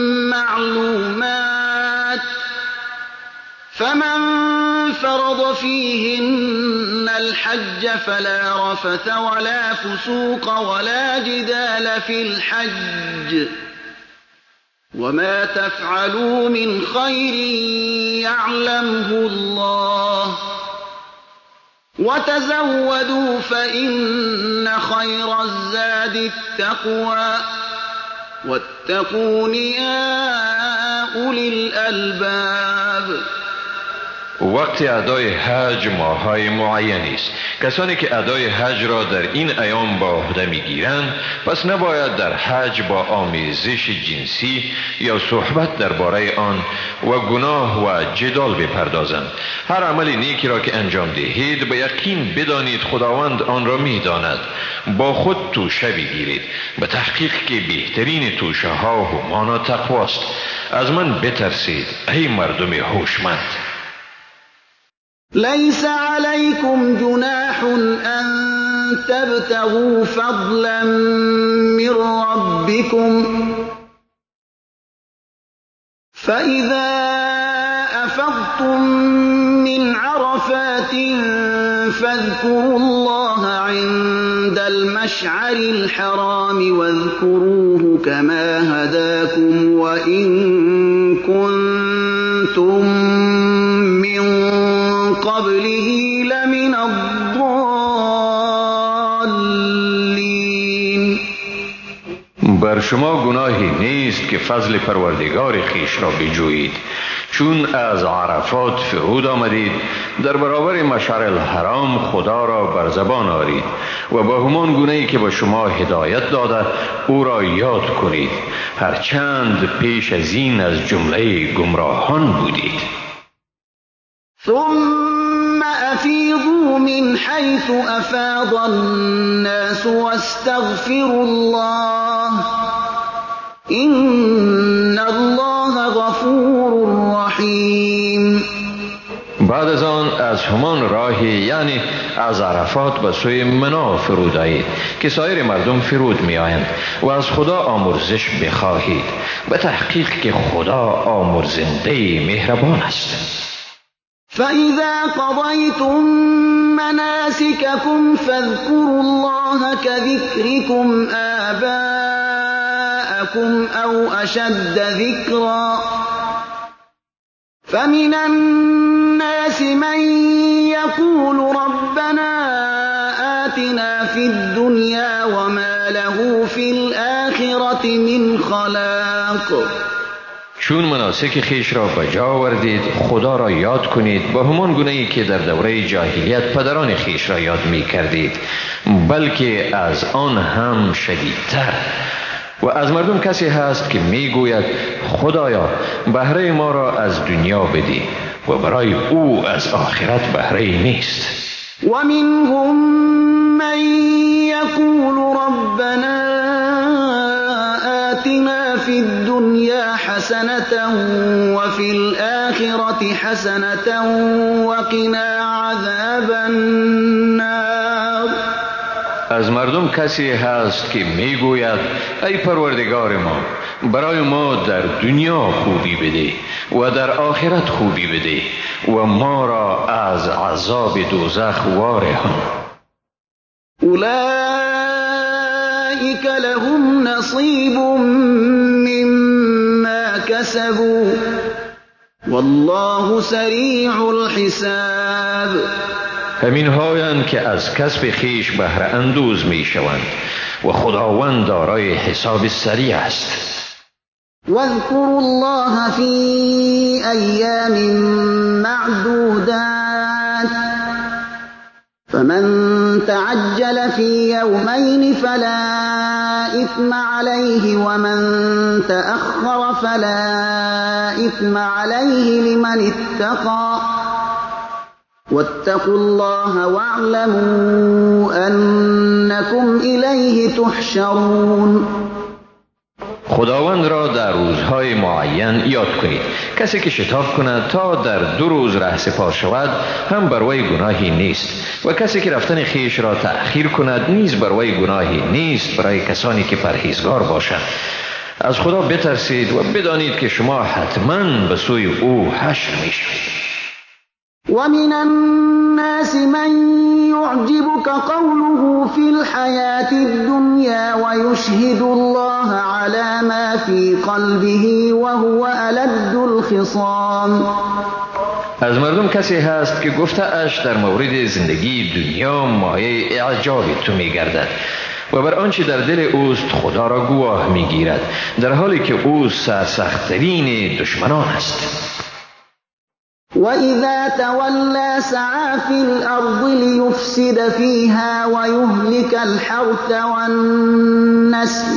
A: معلومات فمن فرض فيهن الحج فلا رفث ولا فسوق ولا جدال في الحج وما تفعلوا من خير يعلمه الله وتزودوا فإن خير الزاد التقوى واتقون يا أولي الألباب.
B: وقت ادای حج ماهای معینی است. کسانی که ادای حج را در این ایام با عهده میگیرند، پس نباید در حج با آمیزش جنسی یا صحبت درباره آن و گناه و جدال بپردازند. هر عمل نیکی را که انجام دهید به یقین بدانید خداوند آن را میداند. با خود توشه بگیرید، به تحقیق که بهترین توشه ها همان و تقواست. از من بترسید ای مردم هوشمند.
A: ليس عليكم جناح أن تبتغوا فضلا من ربكم فإذا أفضتم من عرفات فاذكروا الله عند المشعر الحرام واذكروه كما هداكم وإن كنتم قبله لمن الضالين.
B: بر شما گناهی نیست که فضل پروردگار خیش را بجویید. چون از عرفات فرود آمدید، در برابر مشعر الحرام خدا را بر زبان آرید و با همان گونه‌ای که به شما هدایت داده او را یاد کنید، هرچند پیش از این از جمله گمراهان بودید.
A: ثم أفيضوا من حيث أفاض الناس واستغفروا الله إن الله غفور رحيم.
B: بعد از آن از همان راهی، یعنی از عرفات به سوی منا فرود آیید که سایر مردم فرود می آیند و از خدا آمرزش بخواهید، به تحقیق که خدا آمرزنده مهربان است.
A: فإذا قضيتم مناسككم فاذكروا الله كذكركم آباءكم أو أشد ذكرا فمن الناس من يقول ربنا آتنا في الدنيا وما له في الآخرة من خلاق.
B: چون مناسک خیش را به جا آوردید خدا را یاد کنید با همان گونه‌ای که در دوره جاهلیت پدران خیش را یاد می کردید، بلکه از آن هم شدیدتر. و از مردم کسی هست که می گوید خدایا بهره ما را از دنیا بدی و برای او از آخرت بهره نیست.
A: و منهم من یقول ربنا آتنا فی الدنیا حسنة وفي الآخرة حسنة وقنا عذاب النار.
B: از مردم کسی هست که میگوید ای پروردگار ما برای ما در دنیا خوبی بده و در آخرت خوبی بده و ما را از عذاب دوزخ وارهان.
A: اولئک لهم نصیب مما کسبوا والله سریع الحساب.
B: همین هایند که از کسب خیش بهره اندوز می شوند و خداوند دارای حساب سریع است.
A: واذكروا الله في أيام معدودات فمن تعجل في يومين فلا إثم عليه ومن تأخر فلا إثم عليه لمن اتقى واتقوا الله واعلموا أنكم إليه تحشرون.
B: خداوند را در روزهای معین یاد کنید. کسی که شتاب کند تا در دو روز ره سپار شود هم بر وی گناهی نیست و کسی که رفتن خیش را تأخیر کند نیز بر وی گناهی نیست برای کسانی که پرهیزگار باشند. از خدا بترسید و بدانید که شما حتما به سوی او حشر میشوید.
A: ومن الناس من يعجبك قوله في الحياة الدنيا ويشهد الله على ما في قلبه وهو ألد الخصام.
B: از مردم کسی هست که گفته اش در مورد زندگی دنیا مایه اعجاب تو می گردد و بر آنچه در دل اوست خدا را گواه می گیرد در حالی که او سرسخت‌ترین دشمنان است.
A: وَإِذَا تَوَلَّى سَعَىٰ فِي الْأَرْضِ لِيُفْسِدَ فِيهَا وَيُهْلِكَ الْحَرْثَ وَالنَّسْلَ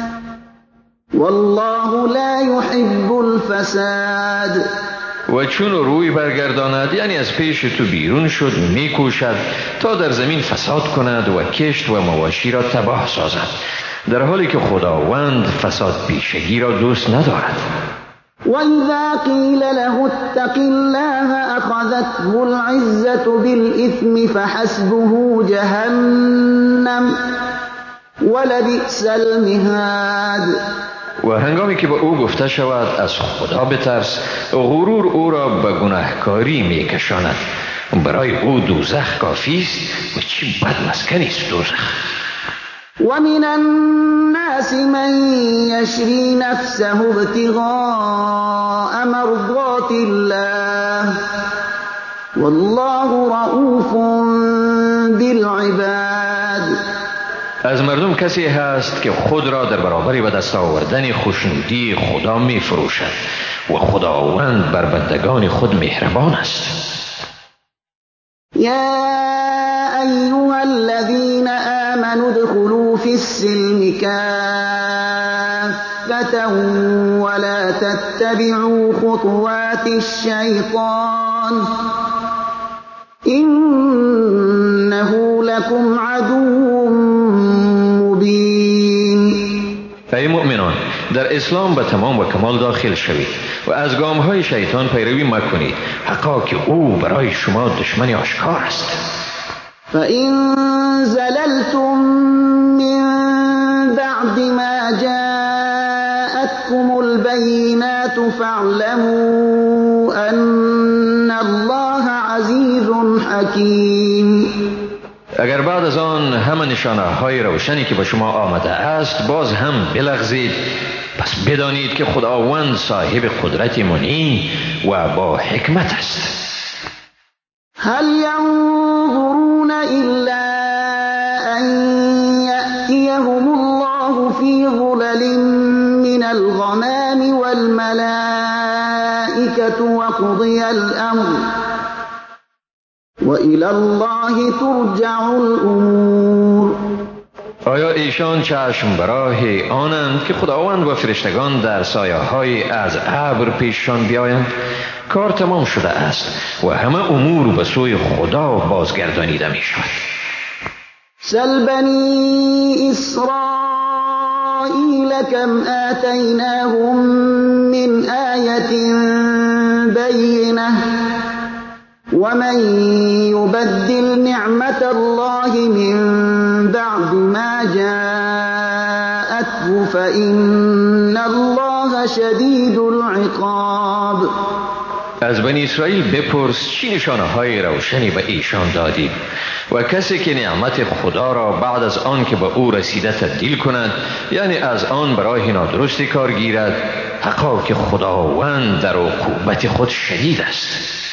A: وَاللَّهُ لَا يُحِبُّ الْفَسَادَ.
B: و چون روی برگرداند یعنی از پیش تو بیرون شد می کوشد تا در زمین فساد کند و کشت و مواشی را تباه سازد در حالی که خداوند فساد پیشگی را دوست ندارد.
A: وَإِذَا قِيلَ لَهُ اتَّقِ اللَّهَ أَخَذَتْهُ الْعِزَّةُ بِالْإِثْمِ فَحَسْبُهُ جَهَنَّمُ وَلَبِئْسَ الْمِهَادُ.
B: و هنگامی که به او گفته شود از خدا بترس غرور او را به گناهکاری می کشاند. برای او دوزخ کافی است و چی بد مسکنی است دوزخ.
A: وَمِنَ النَّاسِ مَن يَشْرِي نَفْسَهُ ابْتِغَاءَ مَرْضَاتِ اللَّهِ وَاللَّهُ رَءُوفٌ بِالْعِبَادِ.
B: از مردم کسی هست که خود را در برابر به دست آوردن خوشنودی خدا می فروشد و خداوند بر بندگان خود مهربان است.
A: یا ایها الذین آمنوا ادخلوا فی السلم کافة ولا تتبعوا خطوات الشیطان انه لكم عدو مبین.
B: ای مؤمنان در اسلام به تمام و کمال داخل شوید و از گامهای شیطان پیروی مکنید حقا که او برای شما دشمن آشکار است.
A: فَإِن زَلَلْتُم مِّن بَعْدِ مَا جَاءَتْكُمُ الْبَيِّنَاتُ فَاعْلَمُوا أَنَّ اللَّهَ عَزِيزٌ حَكِيمٌ.
B: اگر بعد از آن همه نشانه های روشنی که به شما آمده است باز هم بلغزید پس بدانید که خداوند صاحب قدرت منی و با حکمت است.
A: هل ينظرون إلا أن يأتيهم الله في ظلل من الغمام والملائكة وقضي الأمر وإلى الله ترجع الأمور.
B: آیا ایشان چشم برای آنند که خداوند و فرشتگان در سایه های از ابر پیششان بیایند؟ کار تمام شده است و همه امور به سوی خدا بازگردانیده می شود.
A: سل بنی اسرائیل کم آتیناهم من آیت بینه ومن یبدل نعمت الله من بعد ما جاءته فإن الله شدید العقاب.
B: از بنی اسرائیل بپرس چی نشانه های روشنی به ایشان دادیم و کسی که نعمت خدا را بعد از آن که به او رسیده تبدیل کند یعنی از آن برای نادرستی کار گیرد حقا که خداوند در عقوبت خود شدید است.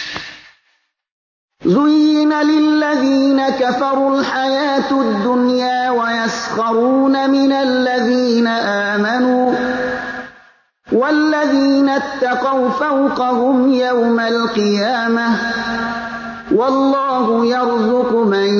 A: زين للذين كفروا الحياة الدنيا ويسخرون من الذين آمنوا والذين اتقوا فوقهم يوم القيامة والله يرزق من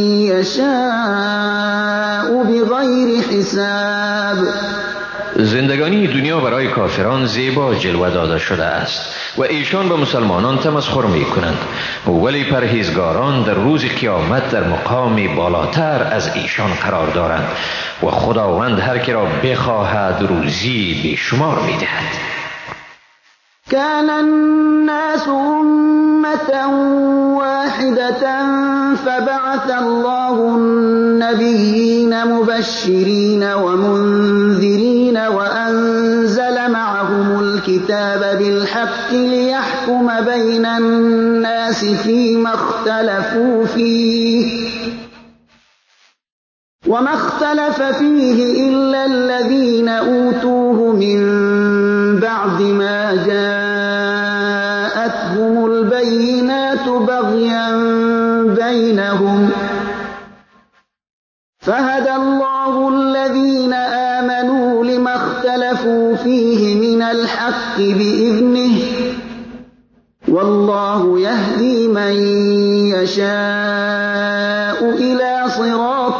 A: يشاء بغير حساب.
B: زندگانی دنیا برای کافران زیبا جلوه داده شده است و ایشان به مسلمانان تمسخر می کنند، ولی پرهیزگاران در روز قیامت در مقامی بالاتر از ایشان قرار دارند و خداوند هر کی را بخواهد روزی بیشمار می دهد.
A: كان الناس أمة واحدة فبعث الله النبيين مبشرين ومنذرين وأنزل معهم الكتاب بالحق ليحكم بين الناس فيما اختلفوا فيه وما اختلف فيه إلا الذين أوتوه من بعد ما جاءتهم البينات بغيا بينهم فهدى الله الذين آمنوا لما اختلفوا فيه من الحق بإذنه والله يهدي من يشاء إلى صراط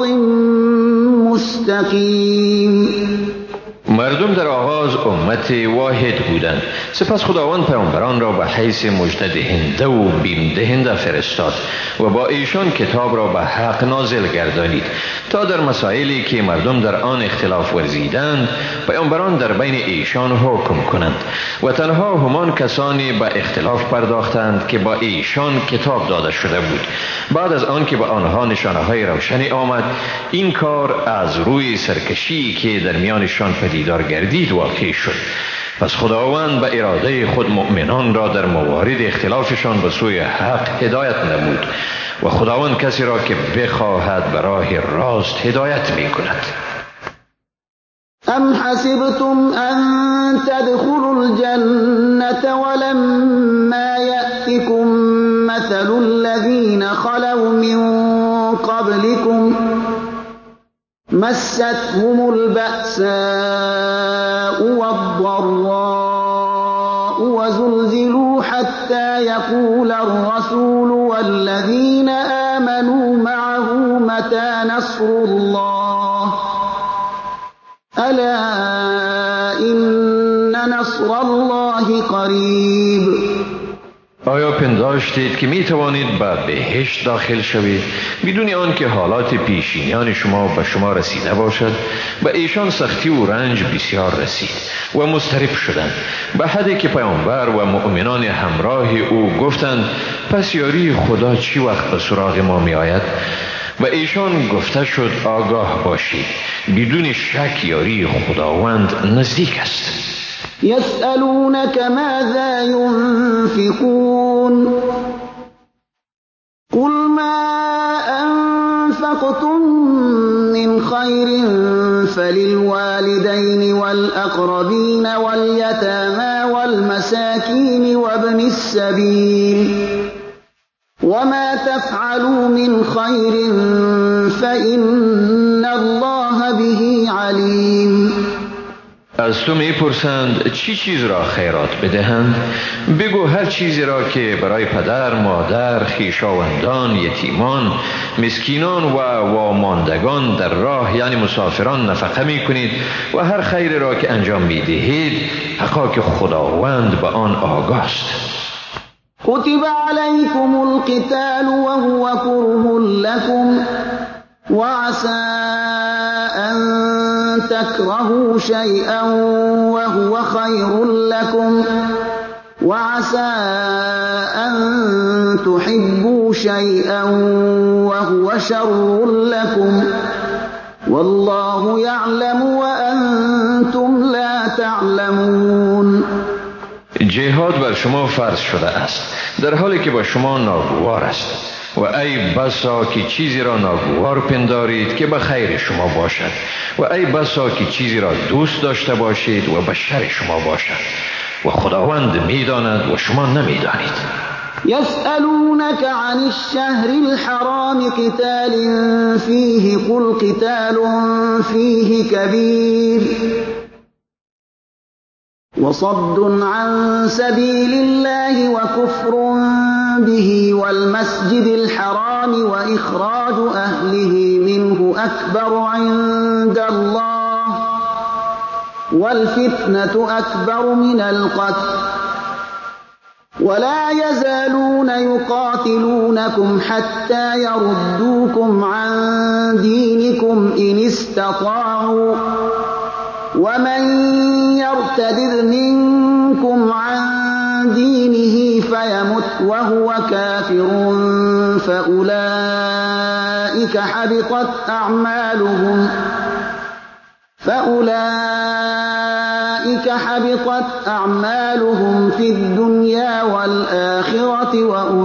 A: مستقيم.
B: مردم در آغاز امت واحد بودند، سپس خداوند پیامبران را به حیث مژده دهنده و بیم دهنده فرستاد و با ایشان کتاب را به حق نازل گردانید تا در مسائلی که مردم در آن اختلاف ورزیدند پیامبران در بین ایشان حکم کنند و تنها همان کسانی به اختلاف پرداختند که با ایشان کتاب داده شده بود. بعد از آن که به آنها نشانه های روشنی آمد، این کار از روی سرکشی که در میانشان پدیدار گردید واقع شد. پس خداوند به اراده خود مؤمنان را در موارد اختلافشان به سوی حق هدایت نمود و خداوند کسی را که بخواهد به راه راست هدایت می کند.
A: ام حسبتم ان تدخلوا الجنة ولما يأتكم مثل الذين خلوا من قبلكم مستهم البأساء والضراء وزلزلوا حتى يقول الرسول والذين آمنوا معه متى نصر الله ألا إن نصر الله قریب.
B: آیا پنداشتید که می توانید به بهشت داخل شوید بدون آن که حالات پیشینیان شما به شما رسیده باشد؟ به ایشان سختی و رنج بسیار رسید و مضطرب شدند به حدی که پیامبر و مؤمنان همراه او گفتند پس یاری خدا چی وقت به سراغ ما می آید؟ و ایشان گفته شد آگاه باشید بدون شک یاری خداوند نزدیک است.
A: يسألونك ماذا ينفقون قل ما أنفقتم من خير فللوالدين والأقربين واليتامى والمساكين وابن السبيل وما تفعلوا من خير فإن الله به عليم.
B: از تو می پرسند چی چیز را خیرات بدهند؟ بگو هر چیزی را که برای پدر، مادر، خویشاوندان، یتیمان، مسکینان و واماندگان در راه یعنی مسافران نفقه می کنید و هر خیر را که انجام می دهید حقا که خداوند به آن آگاه است.
A: كتب عليكم القتال وهو كره لكم وعسى أن تكرهوا شيئا وهو خير لكم وعسى أن تحبوا شيئا وهو شر لكم والله يعلم وأنتم لا تعلمون.
B: جهاد بر شما فرض شده است در حالی که با شما ناگوار است و ای بسا که چیزی را ناگوار پندارید که به خیر شما باشد و ای بسا که چیزی را دوست داشته باشید و به شر شما باشد و خداوند میداند و شما نمیدانید.
A: يسألونك عن الشهر الحرام قتال فيه قل قتال فيه كبير وصد عن سبيل الله وكفر به والمسجد الحرام وإخراج أهله منه أكبر عند الله والفتنة أكبر من القتل ولا يزالون يقاتلونكم حتى يردوكم عن دينكم إن استطاعوا ومن يرتد منكم عن دينه فيمت وهو كافر فأولئك حبطت أعمالهم فأولئك حبطت أعمالهم في الدنيا والآخرة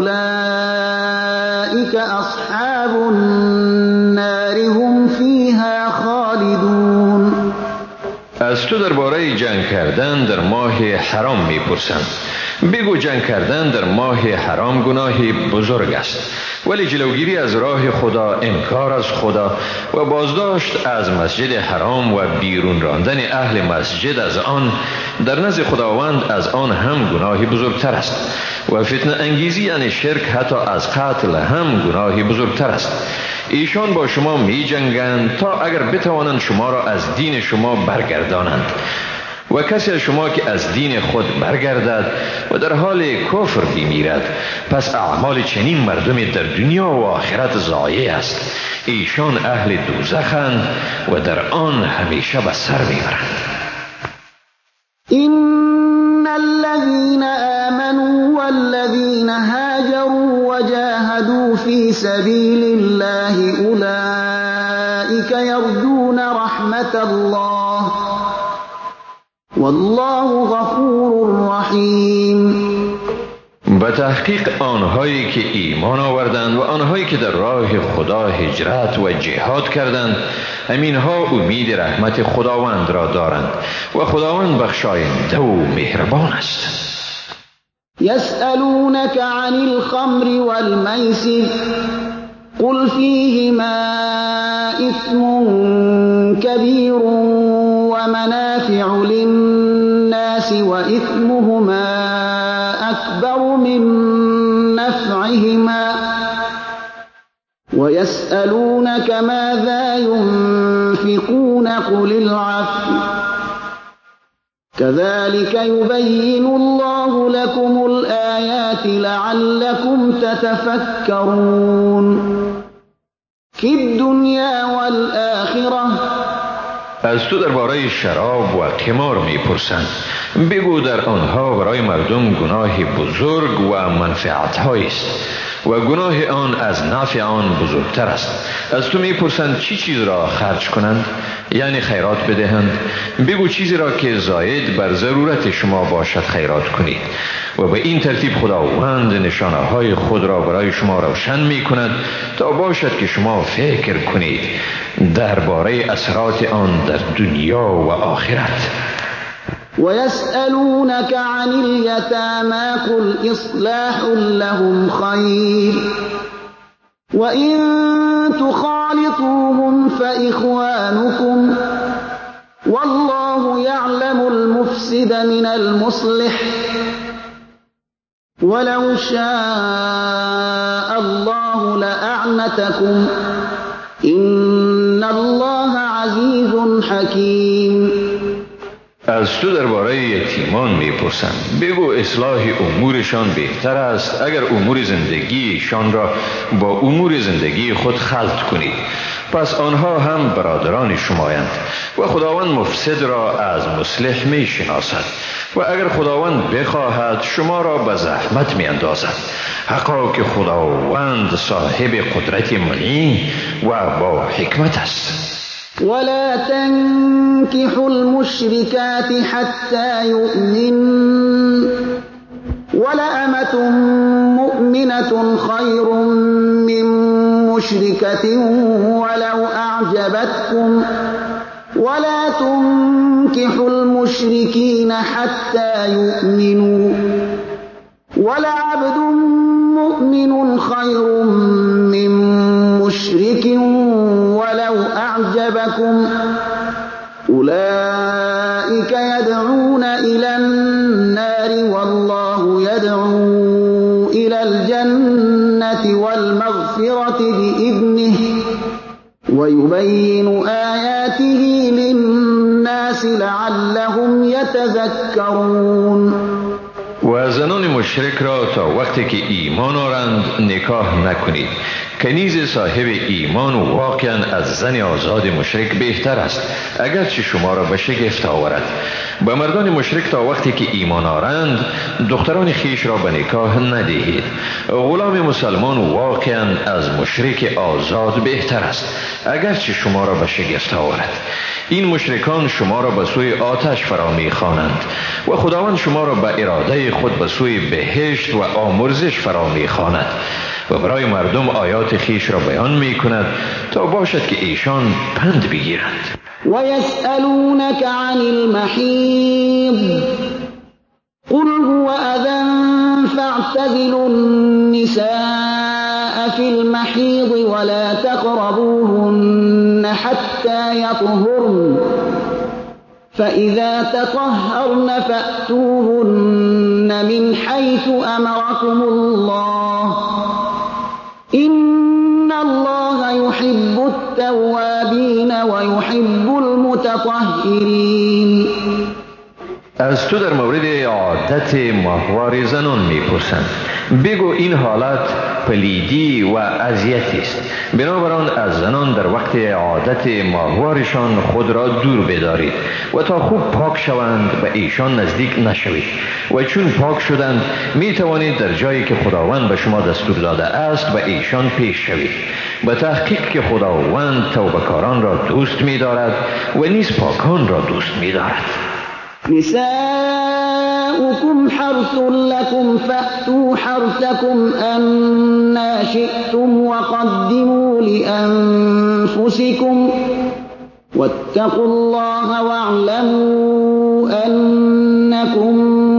A: وأولئك أصحاب النار هم فيها خالدون.
B: از تو درباره جنگ کردن در ماه حرام میپرسند. بگو جنگ کردن در ماه حرام گناهی بزرگ است، ولی جلوگیری از راه خدا، انکار از خدا و بازداشت از مسجد حرام و بیرون راندن اهل مسجد از آن در نزد خداوند از آن هم گناهی بزرگتر است و فتنه انگیزی یعنی شرک حتی از قتل هم گناهی بزرگتر است. ایشان با شما می جنگند تا اگر بتوانند شما را از دین شما برگردانند و کسی از شما که از دین خود برگردد و در حال کفر بمیرد پس اعمال چنین مردم در دنیا و آخرت ضایع است. ایشان اهل دوزخند و در آن همیشه به سر میبرند.
A: إن الذين آمنوا والذين هاجروا وجاهدوا في سبيل الله أولئك يرجون رحمة الله والله غفور رحیم.
B: به تحقیق آنهایی که ایمان آوردند و آنهایی که در راه خدا هجرت و جهاد کردند همینها امید رحمت خداوند را دارند و خداوند بخشاینده و مهربان است.
A: يسألونك عن الخمر والميسر قل فيهما إثم كبير ومنافع للناس وإثمهما أكبر من نفعهما ويسألونك ماذا ينفقون قل العفو كذلك يبين الله لكم الآيات لعلكم تتفكرون في الدنيا والآخرة.
B: از تو درباره شراب و قمار میپرسند. بگو در آنها برای مردم گناه بزرگ و منفعت‌هایی است و گناه آن از نفع آن بزرگتر است. از تو میپرسند چی چیز را خرج کنند، یعنی خیرات بدهند. بگو چیزی را که زاید بر ضرورت شما باشد خیرات کنید و به این ترتیب خداوند نشانه های خود را برای شما روشن می کند تا باشد که شما فکر کنید درباره اثرات آن در دنیا و آخرت.
A: ويسألونك عن اليتامى قل إصلاح لهم خير وإن تخالطوهم فإخوانكم والله يعلم المفسد من المصلح ولو شاء الله لأعنتكم إن الله عزيز حكيم.
B: از تو درباره یتیمان میپرسند. بگو اصلاح امورشان بهتر است اگر امور زندگیشان را با امور زندگی خود خلط کنید، پس آنها هم برادران شمایند و خداوند مفسد را از مصلح می شناسد و اگر خداوند بخواهد شما را به زحمت می اندازد. حقا که خداوند صاحب قدرت منی و با حکمت است.
A: ولا تنكحوا المشركات حتى يؤمن ولأمة مؤمنة خير من مشركة ولو أعجبتكم ولا تنكحوا المشركين حتى يؤمنوا ولعبد مؤمن خير من مشرك ولو أعجبكم أولئك يدعون إلى النار والله يدعو إلى الجنة والمغفرة بإذنه ويبين آياته للناس لعلهم يتذكرون.
B: و زنان مشرک را تا وقتی که ایمان آورند نکاح نکنید که نیز صاحب ایمان واقعا از زن آزاد مشرک بهتر است اگرچه شما را به شگفت آورد. به مردان مشرک تا وقتی که ایمان آورند دختران خیش را به نکاح ندهید. غلام مسلمان واقعا از مشرک آزاد بهتر است اگرچه شما را به شگفت آورد. این مشرکان شما را به سوی آتش فرا می‌خوانند و خداوند شما را به اراده خود به سوی بهشت و آمرزش فرا می‌خواند و برای مردم آیات خیش را بیان می‌کند تا باشد که ایشان پند بگیرند.
A: و یسألونک عن المحیض قل هو اذى فاعتزلوا النساء في المحيض ولا تقربوهن حتى يطهرن فإذا تطهرن فأتوهن من حيث أمركم الله إن الله يحب التوابين ويحب المتطهرين.
B: از تو در مورد عادت ماهوار زنان میپرسند. بگو این حالت پلیدی و اذیتی است، بنابراین از زنان در وقت عادت ماهوارشان خود را دور بدارید و تا خوب پاک شوند به ایشان نزدیک نشوید و چون پاک شدند می توانید در جایی که خداوند به شما دستور داده است به ایشان پیش شوید. به تحقیق که خداوند توبه‌کاران را دوست می دارد و نیز پاکان را دوست می دارد.
A: نساؤكم حرث لكم فأتوا حرثكم أنا شئتم وقدموا لأنفسكم واتقوا الله واعلموا أنكم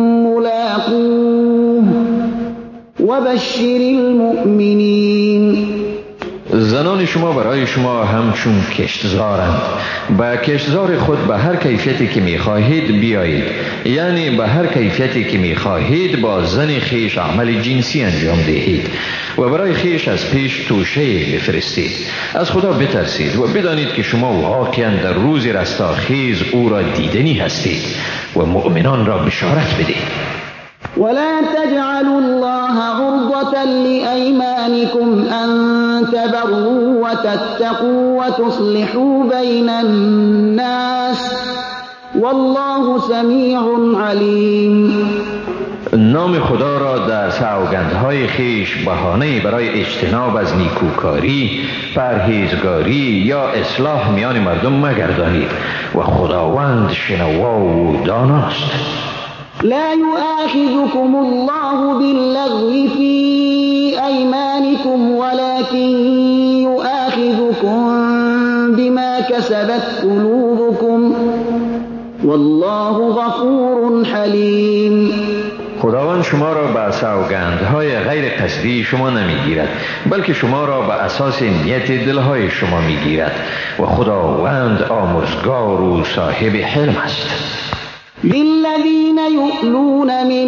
A: ملاقوه وبشر المؤمنين.
B: زنان شما برای شما همچون کشتزارند. با کشتزار خود به هر کیفیتی که می خواهید بیایید، یعنی به هر کیفیتی که می خواهید با زن خیش عمل جنسی انجام دهید و برای خیش از پیش توشه بفرستید. از خدا بترسید و بدانید که شما واقعا در روز رستاخیز او را دیدنی هستید و مؤمنان را بشارت بدید.
A: ولا تجعلوا الله عرضة لأيمانكم أن تبروا وتتقوا وتصلحوا بين الناس والله سمیع علیم.
B: نام خدا را در سوگندهای خیش بهانه برای اجتناب از نیکوکاری، پرهیزگاری یا اصلاح میان مردم مگردانید و خداوند شنوا و داناست.
A: لا يؤاخذكم الله باللغو في أيمانكم ولكن يؤاخذكم بما كسبت قلوبكم والله غفور حلیم.
B: خداوند شما را به سوگندهای غیر قصدی شما نمیگیرد، بلکه شما را به اساس نیت دلهای شما میگیرد و خداوند آمرزگار و صاحب حلم است.
A: للذين يؤلون من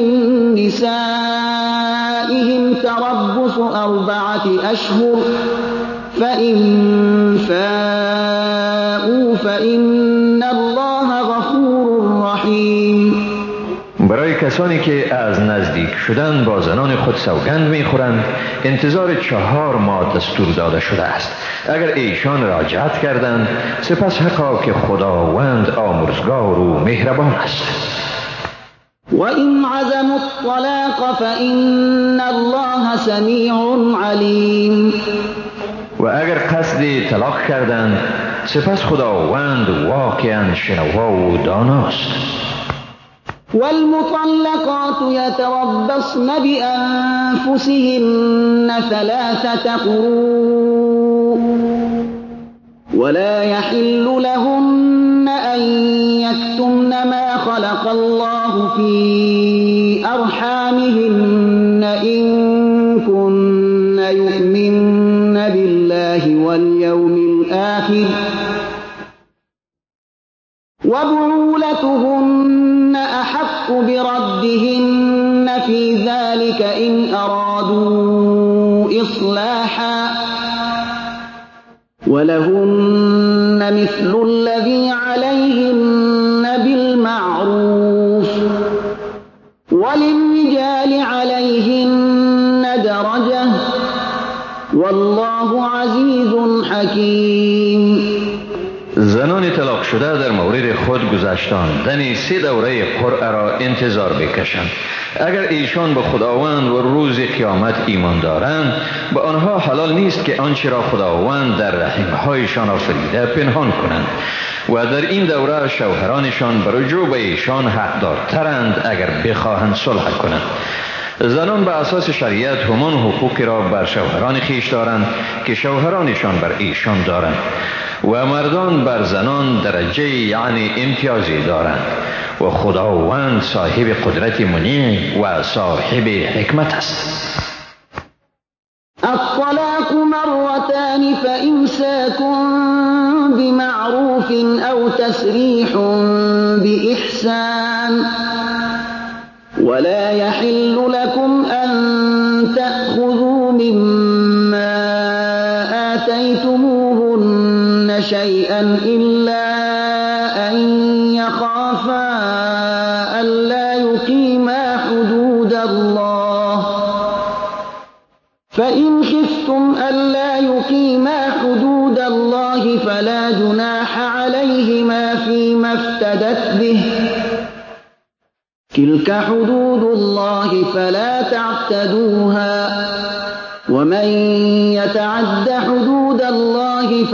A: نسائهم تربص أربعة أشهر فإن فاءوا فإن الله غفور رحیم.
B: برای کسانی که از نزدیک شدن با زنان خود سوگند میخورند انتظار چهار ماه دستور داده شده است. اگر ایشان راجعت کردند سپس حقا که خداوند آمرزگار و مهربان است.
A: و این عزموا الطلاق فإن الله سمیع علیم.
B: و اگر قصد طلاق کردند سپس خداوند واقعا شنوا و داناست.
A: والمطلقات يتربصن بأنفسهن ثلاثة قروء ولا يحل لهن أن يكتمن ما خلق الله في أرحامهن إن كن يؤمن بالله واليوم الآخر وبعولتهن أحق بردهن في ذلك إن أرادوا إصلاحا ولهن مثل الذي عليهن بالمعروف وللرجال عليهن درجة والله عزيز حكيم.
B: زنان طلاق شده در مورد خود گذشتاندن سه دوره قرعه را انتظار بکشند. اگر ایشان به خداوند و روز قیامت ایمان دارند به آنها حلال نیست که آنچه را خداوند در رحمهایشان آفریده پنهان کنند و در این دوره شوهرانشان به رجوع به ایشان حقدارترند اگر بخواهند صلح کنند. زنان به اساس شریعت همان حقوقی را بر شوهران خیش دارند که شوهرانشان بر ایشان دارند و مردان بر زنان درجه یعنی امتیازی دارند و خداوند صاحب قدرت منیع و صاحب حکمت است.
A: الطلاق مرتان فإمساك بمعروف أو تسريح بإحسان ولا يحل لكم أن تأخذوا مما آتيتموهن شيئا إلا أن يخافا ألا يقيما حدود الله فإن خفتم ألا يقيما حدود الله فلا جناح عليهما فيما افتدت به تلك حدود الله فلا تعتدوها ومن يتعد حدود الله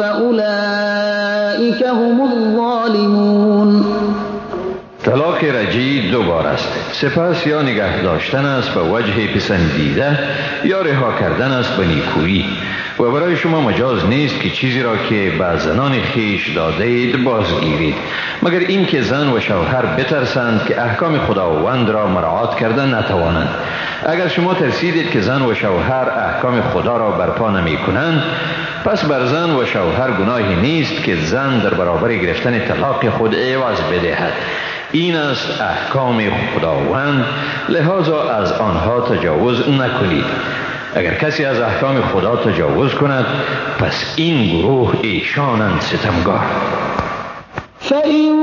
A: فأولئك هم الظالمون.
B: طلاق رجعی دو بار است. سپس یا نگه داشتن است به وجه پسندیده یا رها کردن است به نیکویی و برای شما مجاز نیست که چیزی را که به زنان خیش داده اید بازگیرید مگر این که زن و شوهر بترسند که احکام خداوند را مراعات کردن نتوانند. اگر شما ترسیدید که زن و شوهر احکام خدا را برپا نمی کنند پس بر زن و شوهر گناهی نیست که زن در برابر گرفتن طلاق خود عوض بدهد. این است احکام خداوند، لذا از آنها تجاوز نکنید. اگر کسی از احکام خدا تجاوز کند پس این گروه ایشانند ستمگار.
A: فإن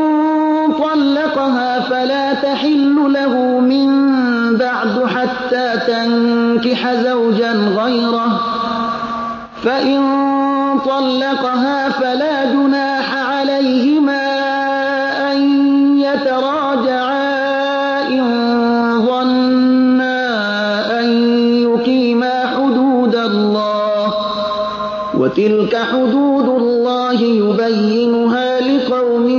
A: طلقها فلا تحل له من بعد حتى تنكح زوجا غيره فإن طلقها فلا جناح عليهما أن يتراجعا إن ظنا أن يقيما حدود الله وتلك حدود الله يبينها لقوم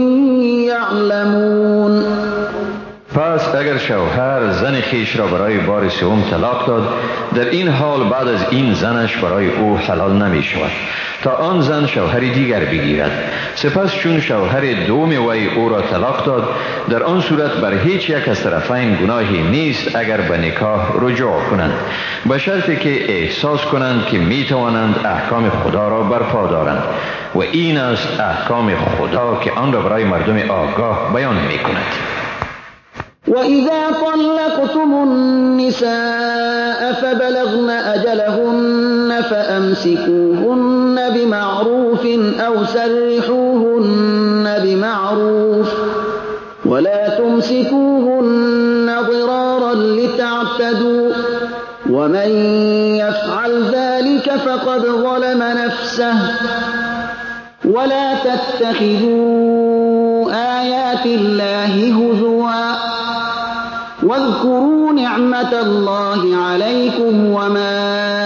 A: يعلمون.
B: پس اگر شوهر زن خیش را برای بار سوم طلاق داد در این حال بعد از این زنش برای او حلال نمی شود تا آن زن شوهر دیگر بگیرد. سپس چون شوهر دوم وی او را طلاق داد در آن صورت بر هیچ یک از طرفین گناهی نیست اگر به نکاح رجوع کنند به شرطی که احساس کنند که می توانند احکام خدا را برپا دارند و این است احکام خدا که آن را برای مردم آگاه بیان می کند.
A: وَإِذَا طَلَّقْتُمُ النِّسَاءَ فَبَلَغْنَ أَجَلَهُنَّ فَأَمْسِكُوهُنَّ بِمَعْرُوفٍ أَوْ سَرِّحُوهُنَّ بِمَعْرُوفٍ وَلَا تُمْسِكُوهُنَّ ضِرَارًا لِتَعْتَدُوا وَمَنْ يَفْعَلْ ذَلِكَ فَقَدْ ظَلَمَ نَفْسَهُ وَلَا تَتَّخِذُوا آيَاتِ اللَّهِ هُزُوًا واذكروا نعمة الله عليكم وما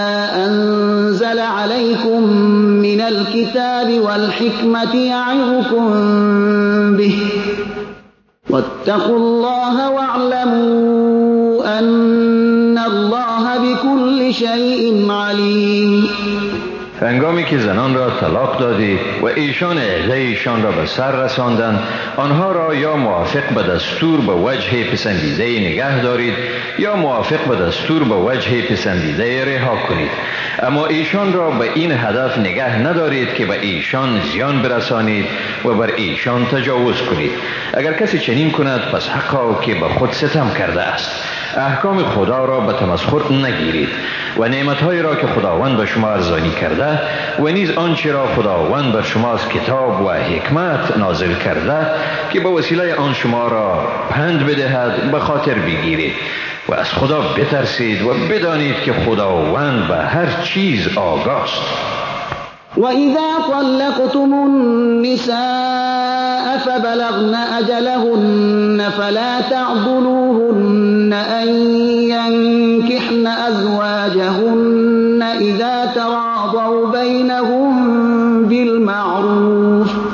A: أنزل عليكم من الكتاب والحكمة يعظكم به واتقوا الله واعلموا أن الله بكل شيء عليم.
B: هنگامی که زنان را طلاق دادید و ایشان عده ایشان را به سر رساندند، آنها را یا موافق به دستور به وجه پسندیده نگه دارید یا موافق به دستور به وجه پسندیده رها کنید، اما ایشان را به این هدف نگه ندارید که به ایشان زیان برسانید و بر ایشان تجاوز کنید. اگر کسی چنین کند پس حقا که به خود ستم کرده است. احکام خدا را به تمسخر نگیرید و نعمت‌های را که خداوند به شما ارزانی کرده و نیز آنچه را خداوند بر شما از کتاب و حکمت نازل کرده که به وسیله آن شما را پند بدهد به خاطر بگیرید و از خدا بترسید و بدانید که خداوند به هر چیز آگاه است.
A: وَإِذَا طَلَّقْتُمُ النِّسَاءَ فَبَلَغْنَ أَجَلَهُنَّ فَلَا تَعْضُلُوهُنَّ أَن يَنكِحْنَ أَزْوَاجَهُنَّ إِذَا تَرَاضَوْا بَيْنَهُم بِالْمَعْرُوفِ ۗ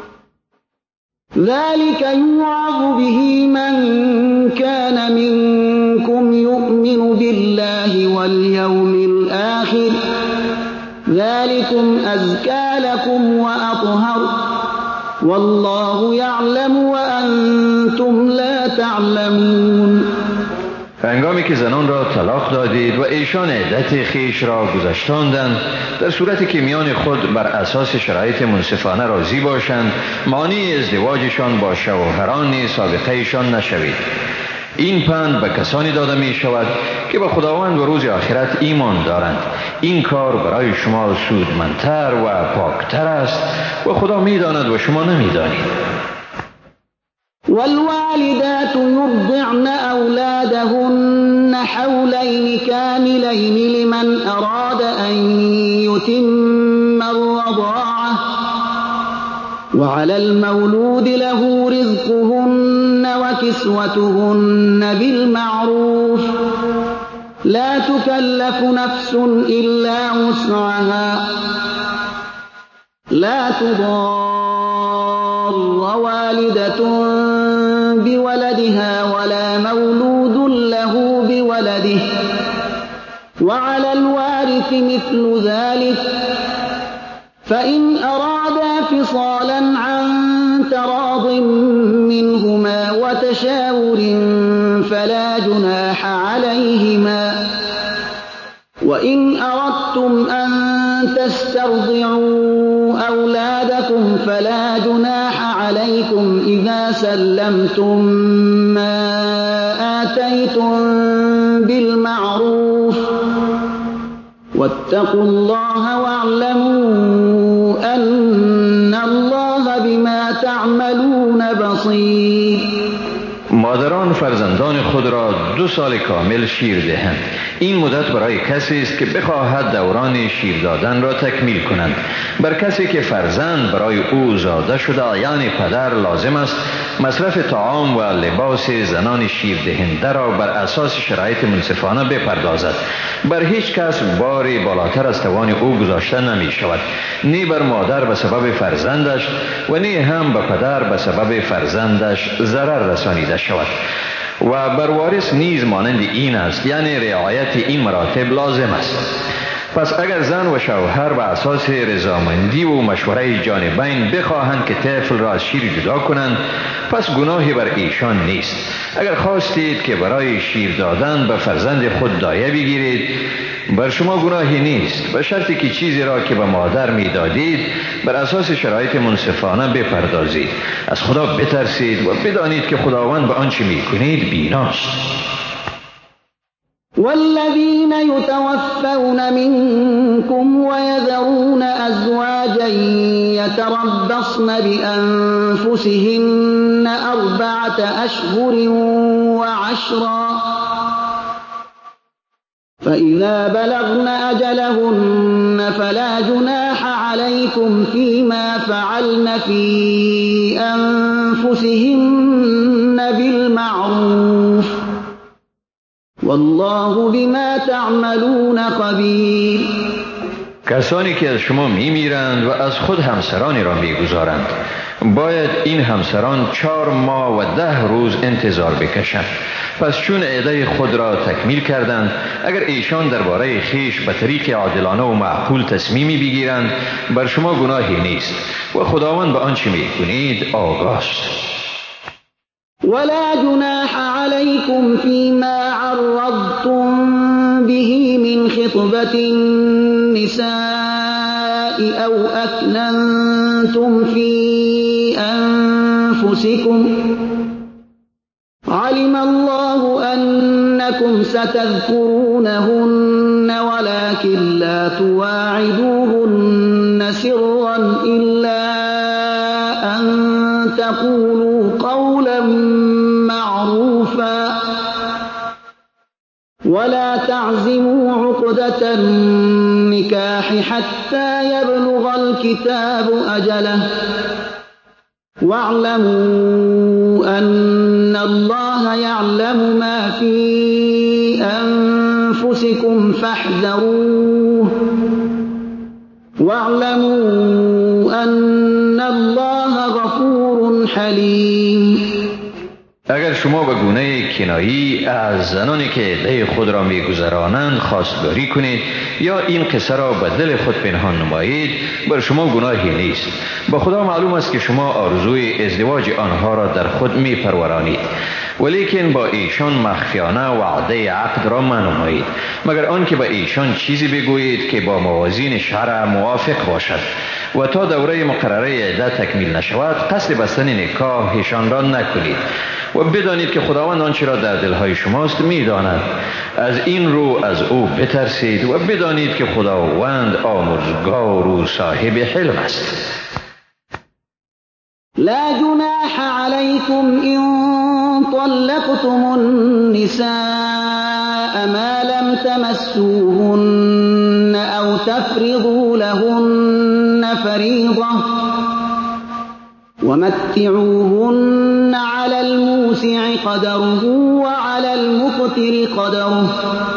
A: ذَلِكَ يُوعَظُ بِهِ مَن كَانَ مِنكُمْ يُؤْمِنُ بِاللَّهِ وَالْيَوْمِ الْآخِرِ ۗ ذلكم أزكى لكم وأطهر والله يعلم وأنتم لا تعلمون.
B: هنگامی که زنان را طلاق دادید و ایشان عدت خیش را گذشتاندند، در صورتی که میان خود بر اساس شرایط منصفانه راضی باشند، مانع ازدواجشان با شوهران سابقه ایشان نشوید. این پند به کسانی داده می شود که به خداوند و روز آخرت ایمان دارند. این کار برای شما سودمندتر و پاکتر است و خدا می داند و شما نمی دانید.
A: والوالدات يرضعن أولادهن حولين كاملين لمن أراد أن يتم الرضاعة وعلى المولود له رزقهن وكسوتهن بالمعروف لا تكلف نفس إلا وسعها لا تضار والدة بولدها ولا مولود له بولده وعلى الوارث مثل ذلك فإن أرادا فصالا عن تراض منهما وتشاور فلا جناح عليهما وإن أردتم أن تسترضعوا أولادكم فلا جناح عليكم إذا سلمتم ما آتيتم بالمعروف واتقوا الله واعلموا أن الله بما تعملون بصير.
B: مادران فرزندان خود را دو سال کامل شیر دهند. این مدت برای کسی است که بخواهد دوران شیر دادن را تکمیل کنند. بر کسی که فرزند برای او زاده شده یعنی پدر لازم است مصرف طعام و لباس زنان شیر دهنده را بر اساس شرایط منصفانه بپردازد. بر هیچ کس باری بالاتر از توان او گذاشته نمی شود، نی بر مادر به سبب فرزندش و نی هم به پدر به سبب فرزندش ضرر رسانیده شود. و بر وارث نیز مانند این است، یعنی رعایت این مراتب لازم است. پس اگر زن و شوهر به اساس رضامندی و مشوره جانبین بخواهند که طفل را از شیر جدا کنند، پس گناهی بر ایشان نیست. اگر خواستید که برای شیر دادن به فرزند خود دایه بگیرید، بر شما گناهی نیست، به شرطی که چیزی را که به مادر می دادید بر اساس شرایط منصفانه بپردازید. از خدا بترسید و بدانید که خداوند به آنچه می کنید بیناست.
A: والذين يتوفون منكم ويذرون أزواجا يتربصن بأنفسهن أربعة أشهر وعشرا فإذا بلغن أجلهن فلا جناح عليكم فيما فعلن في أنفسهن بالمعروف والله بما تعملون خبیر.
B: کسانی که از شما می میرند و از خود همسرانی را می گذارند باید این همسران چهار ماه و ده روز انتظار بکشند. پس چون عده خود را تکمیل کردند، اگر ایشان درباره خیش به طریق عادلانه و معقول تصمیمی بگیرند، بر شما گناهی نیست و خداوند به آنچه میکنید آگاه است.
A: ولا جناح عليكم فيما عرضتم به من خطبة النساء أو أكننتم في أنفسكم علم الله أنكم ستذكرونهن ولكن لا تواعدوهن سرا إلا أن تقولوا قولا معروفا ولا تعزموا عقدة النكاح حتى يبلغ الكتاب أجله واعلموا أن الله يعلم ما في أنفسكم فاحذروه واعلموا أن الله غفور حليم.
B: اگر شما به گونه کنایی از زنانی که عده خود را میگذرانند خواستگاری کنید یا این قصه را به دل خود پنهان نمایید، بر شما گناهی نیست. به خدا معلوم است که شما آرزوی ازدواج آنها را در خود میپرورانید، ولیکن با ایشان مخفیانه وعده عقد را منمایید، مگر آنکه به ایشان چیزی بگویید که با موازین شرع موافق باشد و تا دوره مقرره عده تکمیل نشود قصد بستن نکاحشان را نکنید و بدانید که خداوند آنچه را در دلهای شماست میداند. از این رو از او بترسید و بدانید که خداوند آمرزگار و صاحب حلم است.
A: لا جناح عليكم إن طلقتم النساء ما لم تمسوهن أو تفرضوا لهن فريضة ومتعوهن على الموسع قدره وعلى المقتر قدره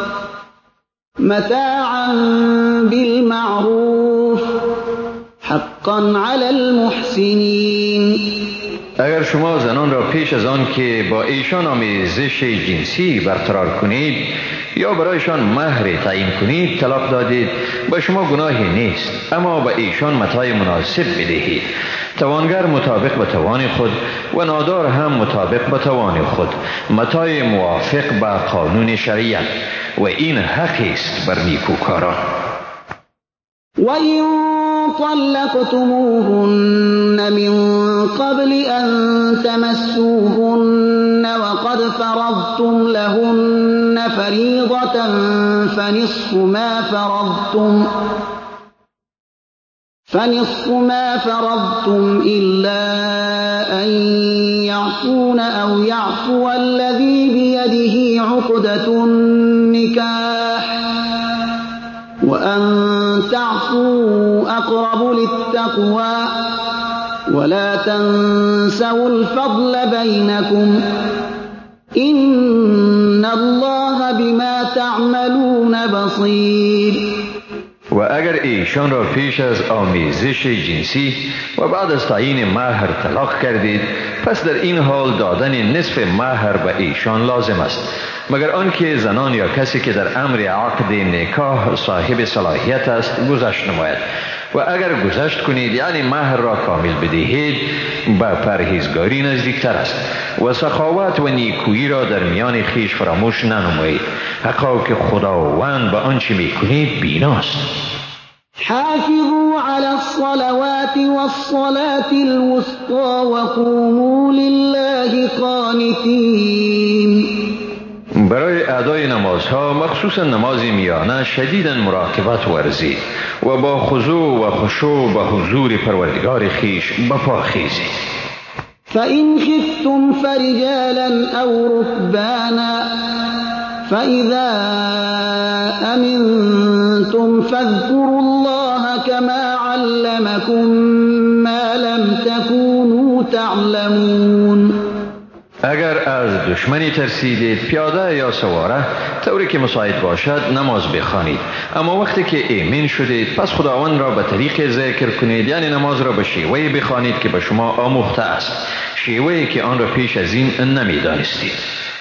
A: متاعا بالمعروف حقا على المحسنين.
B: اگر شما زنان را پیش از آن که با ایشان آمیزش جنسی برقرار کنید یا برایشان مهر تعیین کنید طلاق دادید، به شما گناهی نیست، اما به ایشان متاع مناسب بدهید. توانگر مطابق به توان خود و نادار هم مطابق به توان خود، متاع موافق به قانون شریعت، و این حقی است بر نیکوکاران.
A: و این طلقتموهن من قبل ان تمسوهن وقد فرضتم لهن فريضة فنصف ما فرضتم فنصف ما فرضتم إلا أن يعفون أو يعفو الذي بيده عقدة النكاح وأن تعفوا أقرب للتقوى ولا تنسوا الفضل بينكم إن الله بما تعملون بصير.
B: و اگر ایشان را پیش از آمیزش جنسی و بعد از تعیین مهر طلاق کردید، پس در این حال دادن نصف مهر به ایشان لازم است، مگر آنکه زنان یا کسی که در امر عقد نکاح صاحب صلاحیت است گذشت نماید. و اگر گذشت کنید یعنی مهر را کامل بدهید، به پرهیزگاری نزدیکتر است و سخاوت و نیکویی را در میان خیش فراموش ننمایید، حقا که خداوند به آنچه میکنید بیناست.
A: حافظوا على الصلوات والصلاة الوسطى وقوموا لله قانتين.
B: برای ادای نمازها مخصوصا نماز میانه شدیداً مراقبت ورزید و با خضوع و خشوع به حضور پروردگار خیش بپا خیزید.
A: فإن خفتم فرجالا أو ركبانا فإذا أمنتم فاذكروا الله كما علمكم ما لم تكونوا تعلمون.
B: اگر از دشمنی ترسیدید پیاده یا سواره طوری که مساعد باشد نماز بخوانید، اما وقتی که ایمن شدید پس خداوند را به طریق ذکر کنید، یعنی نماز را به شیوهی بخوانید که به شما آموخته است، شیوهی که آن را پیش از این نمی‌دانستید.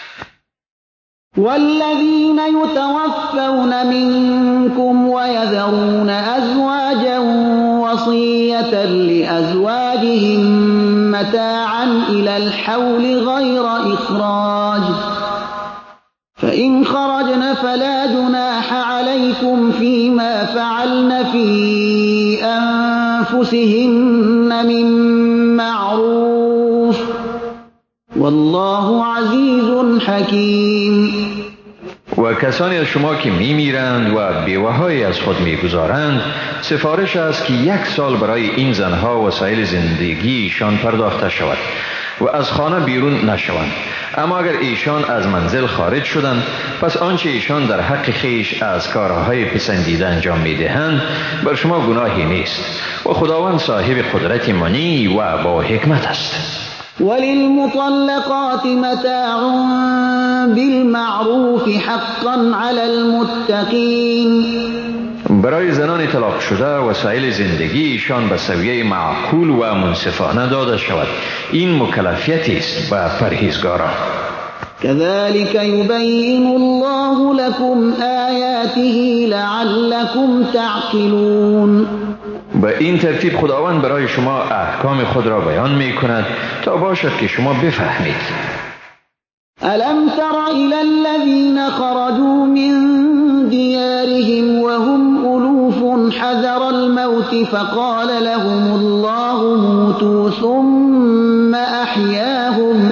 A: والذين يتوفون منكم ويذرون أزواجا وصية لأزواجهم متاعا إلى الحول غير إخراج فإن خرجن فلا جناح عليكم فيما فعلن في أنفسهن من معروف والله عزيز حكيم.
B: و کسانی از شما که می میرند و بیوه‌های از خود می گذارند، سفارش است که یک سال برای این زنها وسایل زندگیشان پرداخته شود و از خانه بیرون نشوند. اما اگر ایشان از منزل خارج شدند، پس آنچه ایشان در حق خیش از کارهای پسندیده انجام می دهند بر شما گناهی نیست و خداوند صاحب قدرت منی و با حکمت است.
A: وللمطلقات متاع بالمعروف حقا على المتقين.
B: برای زنان طلاق شده وسایل زندگیشان به سویه معقول و منصفانه داده شود، این مکلفیتی است به پرهیزگاران.
A: كذلك يبين الله لكم آياته لعلكم تعقلون.
B: به این ترتیب خداوند برای شما احکام خود را بیان می کند تا باشد که شما بفهمید.
A: ألم تر إلى الذين خرجوا من ديارهم وهم ألوف حذر الموت فقال لهم الله موتوا ثم أحياهم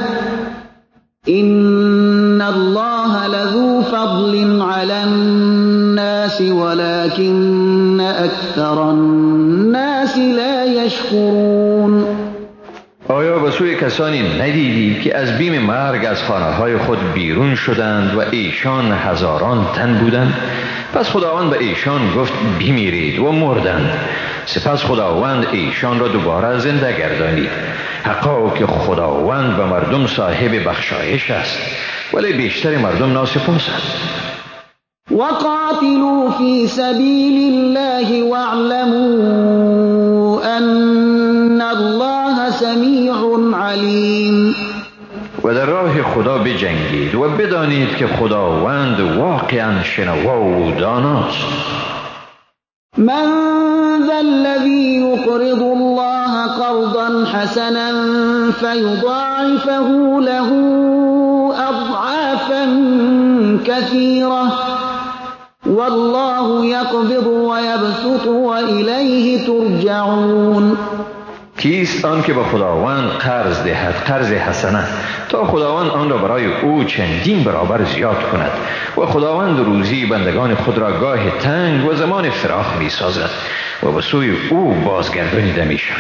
A: إن الله لذو فضل على الناس ولكن أكثر الناس لا يشكرون.
B: آیا به سوی کسانی ندیدی که از بیم مرگ از خانه‌های خود بیرون شدند و ایشان هزاران تن بودند؟ پس خداوند به ایشان گفت بمیرید و مردند. سپس خداوند ایشان را دوباره زنده گردانید. حقا که خداوند به مردم صاحب بخشایش است، ولی بیشتر مردم ناسپاسند.
A: وقاتلوا في سبيل الله واعلموا أن الله سميع عليم.
B: و در راه خدا بجنگید و بدانید که خداوند واقعا شنوا و داناست.
A: من ذا الذي يقرض الله قرضا حسنا فيضاعفه له أضعافا كثيرة والله يقبض ويبسط وإليه ترجعون.
B: کیست آن که به خداوند قرض دهد قرض حسنه تا خداوند آن را برای او چندین برابر زیاد کند و خداوند روزی بندگان خود را گاه تنگ و زمان فراخ می سازد و به سوی او بازگردانیده می شود.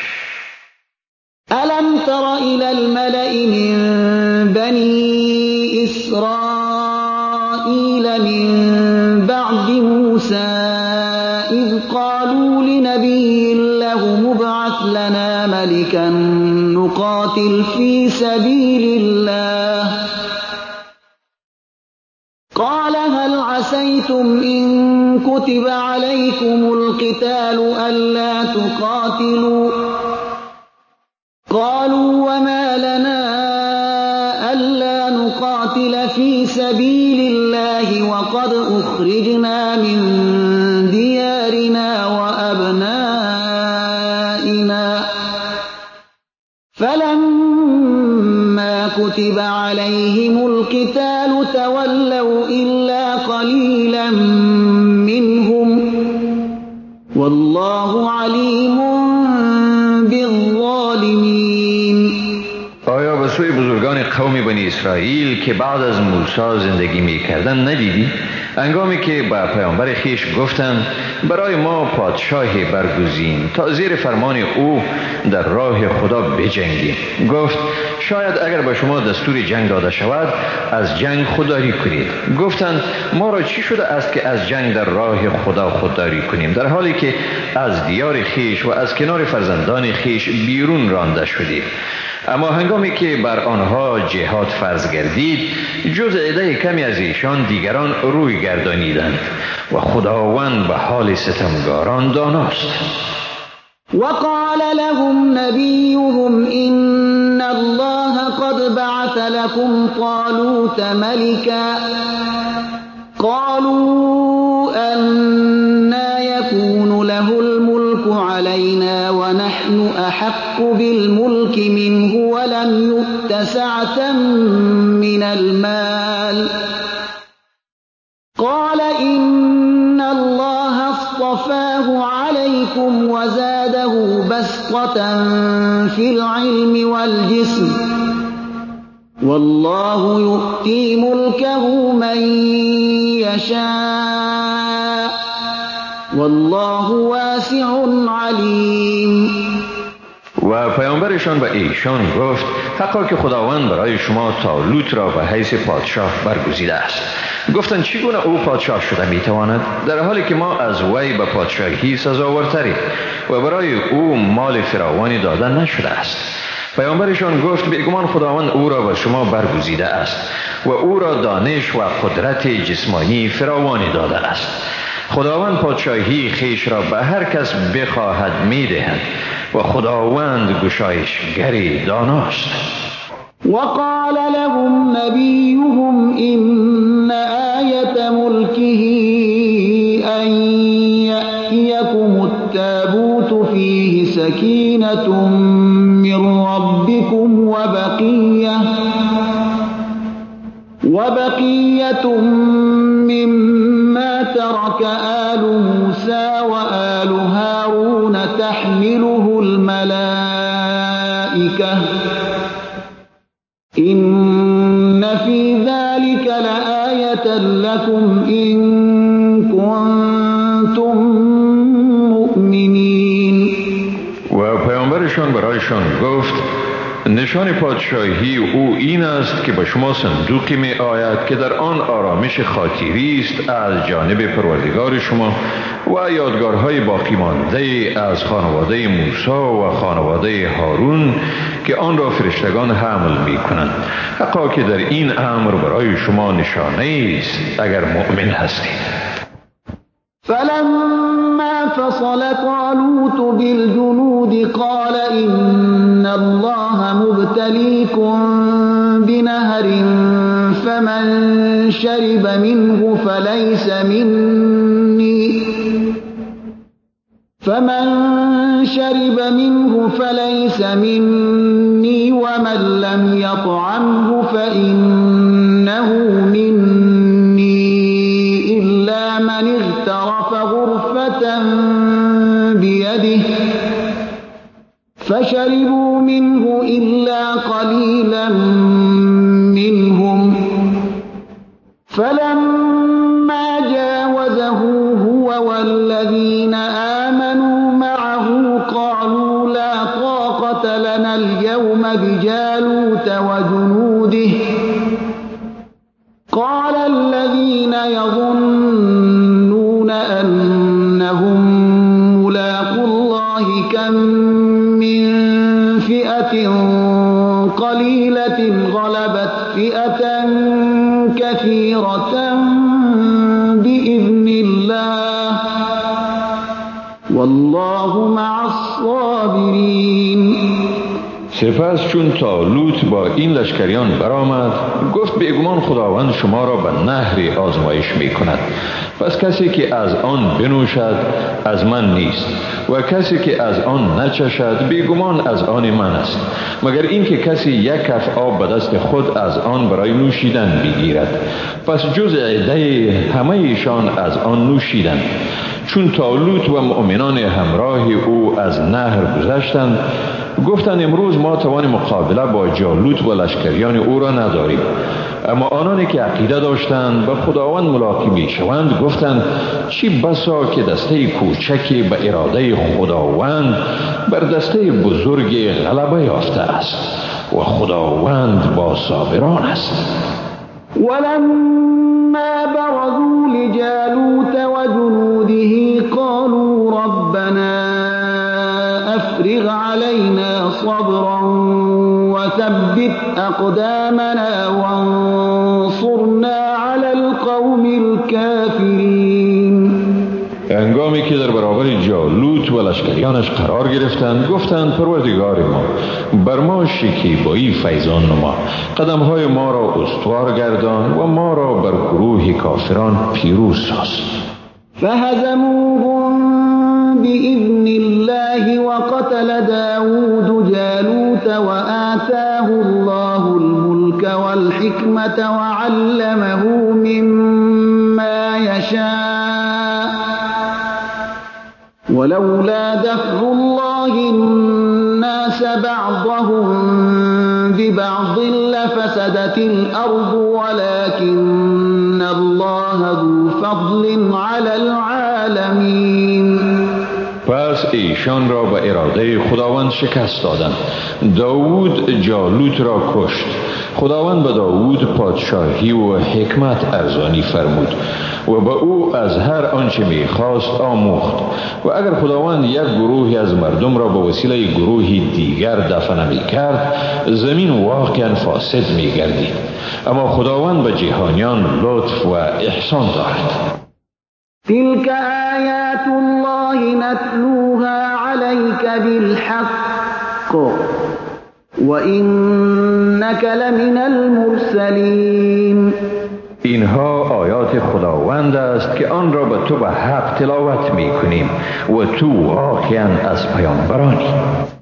A: ألم تر إلى الملأ من بني إسرائيل من بعد موسى إذ قالوا لنبي له مبعث لنا ملكا نقاتل في سبيل الله قال هل عسيتم إن كتب عليكم القتال ألا تقاتلوا قالوا وما لنا ألا نقاتل في سبيل الله وقد أخرجنا من ديارنا وأبنائنا فلما كتب عليهم القتال تولوا إلا قليلا منهم والله عليم بالظالمين.
B: آیا به سوی بزرگان قوم بنی اسرائیل که بعد از موسی زندگی می کردن ندیدی؟ انگامی که به پیامبر خیش گفتند برای ما پادشاهی برگزین تا زیر فرمان او در راه خدا بجنگیم. گفت شاید اگر به شما دستور جنگ داده شود از جنگ خودداری کنید. گفتند ما را چی شده است که از جنگ در راه خدا خودداری کنیم در حالی که از دیار خیش و از کنار فرزندان خیش بیرون رانده شدیم. اما هنگامی که بر آنها جهاد فرض گردید جز عده کمی از ایشان دیگران روی گردانیدند و خداوند به حال ستمگاران داناست.
A: وقال لهم نبيهم إن الله قد بعث لكم طالوت ملكا قالوا أنى يكون له الملك علينا ونحن أحق بالملك منه ولم يؤت سعة من المال قال إن الله اصطفاه عليكم وزاده بسطة في العلم والجسم والله يؤتي ملكه من يشاء والله واسع علیم.
B: و پیامبرشان به ایشان گفت حقا که خداوند برای شما طالوت را به حیث پادشاه برگزیده است. گفتند چگونه او پادشاه شده میتواند در حالی که ما از وی به پادشاهی سزاوارتریم و برای او مال فراوانی داده نشده است. پیامبرشان گفت بیگمان خداوند او را به شما برگزیده است و او را دانش و قدرت جسمانی فراوانی داده است. خداوند پادشاهی خیش را به هر کس بخواهد میدهد و خداوند گشایشگری داناست.
A: وقال لهم نبيهم إن آية ملكه أن يأتيكم التابوت فيه سكينة من ربكم وبقية وبقية مما ترك آل موسى وآل هارون تحمله الملائكة إن في ذلك لآية لكم إن كنتم مؤمنين.
B: و پیامبرشان برایشان گفت نشان پادشاهی او این است که به شما صندوقی می آید که در آن آرامش خاطری است از جانب پروردگار شما و یادگارهای باقی مانده از خانواده موسی و خانواده هارون که آن را فرشتگان حمل می کنند. حقا که در این امر برای شما نشانه است اگر مؤمن هستید.
A: فلما فصل طالوت بالجنود قال إن الله مبتليكم بنهر فمن شرب منه فليس مني فمن شرب منه فليس مني ومن لم يطعمه فإنه مني إلا من اغترف غرفة بيده فشربوا منه إلا قليلا منهم فلما جاوزه هو والذين آمنوا معه قالوا لا طاقة لنا اليوم بجالوت وجنوده قال الذين يظنون أنهم ملاقو الله كم من فئة قليلة غلبت فئة كثيرة بإذن الله والله مع الصابرين.
B: سپس چون طالوت با این لشکریان برآمد گفت بیگمان خداوند شما را به نهر آزمایش می کند، پس کسی که از آن بنوشد از من نیست و کسی که از آن نچشد بیگمان از آن من است، مگر اینکه کسی یک کف آب به دست خود از آن برای نوشیدن بگیرد. پس جز عده همه ایشان از آن نوشیدند. چون طالوت و مؤمنان همراه او از نهر گذشتند گفتند امروز ما توان مقابله با جالوت و لشکریان او را نداریم. اما آنانی که عقیده داشتند به خداوند ملاقی می شوند گفتند چی بسا که دسته کوچکی به اراده خداوند بر دسته بزرگ غلبه یافته است و خداوند با صابران است.
A: ولما برزوا لجالوت وجنوده قالوا ربنا أفرغ علينا صبرا وثبت أقدامنا وانصرنا على القوم الكافرين.
B: هنگامی که در برابر جالوت و لشکریانش قرار گرفتند گفتند پروردگار ما بر ما شکیبایی فیضان نما، قدمهای ما را استوار گردان و ما را بر گروه کافران پیروز ساز.
A: فهزموهم بإذن الله وقتل داود جالوت وآتاه الله الملك والحكمة وعلمه مما يشاء ولولا دفع الله الناس بعضهم ببعض لفسدت الأرض ولكن الله ذو فضل على العالمين.
B: پس ایشان را به اراده خداوند شکست دادند. داوود جالوت را کشت. خداوند به داوود پادشاهی و حکمت ارزانی فرمود و به او از هر آنچه می‌خواست آموخت. و اگر خداوند یک گروهی از مردم را به وسیله گروهی دیگر دفن می‌کرد، زمین واقعا فاسد می‌گردید. اما خداوند به جهانیان لطف و احسان دارد.
A: تلك آیات الله نتلوها عليك بالحق وإنك لمن المرسلین.
B: اینها آیات خداوند است که آن را به تو به حق تلاوت می کنیم و تو واقعا از پیامبرانی.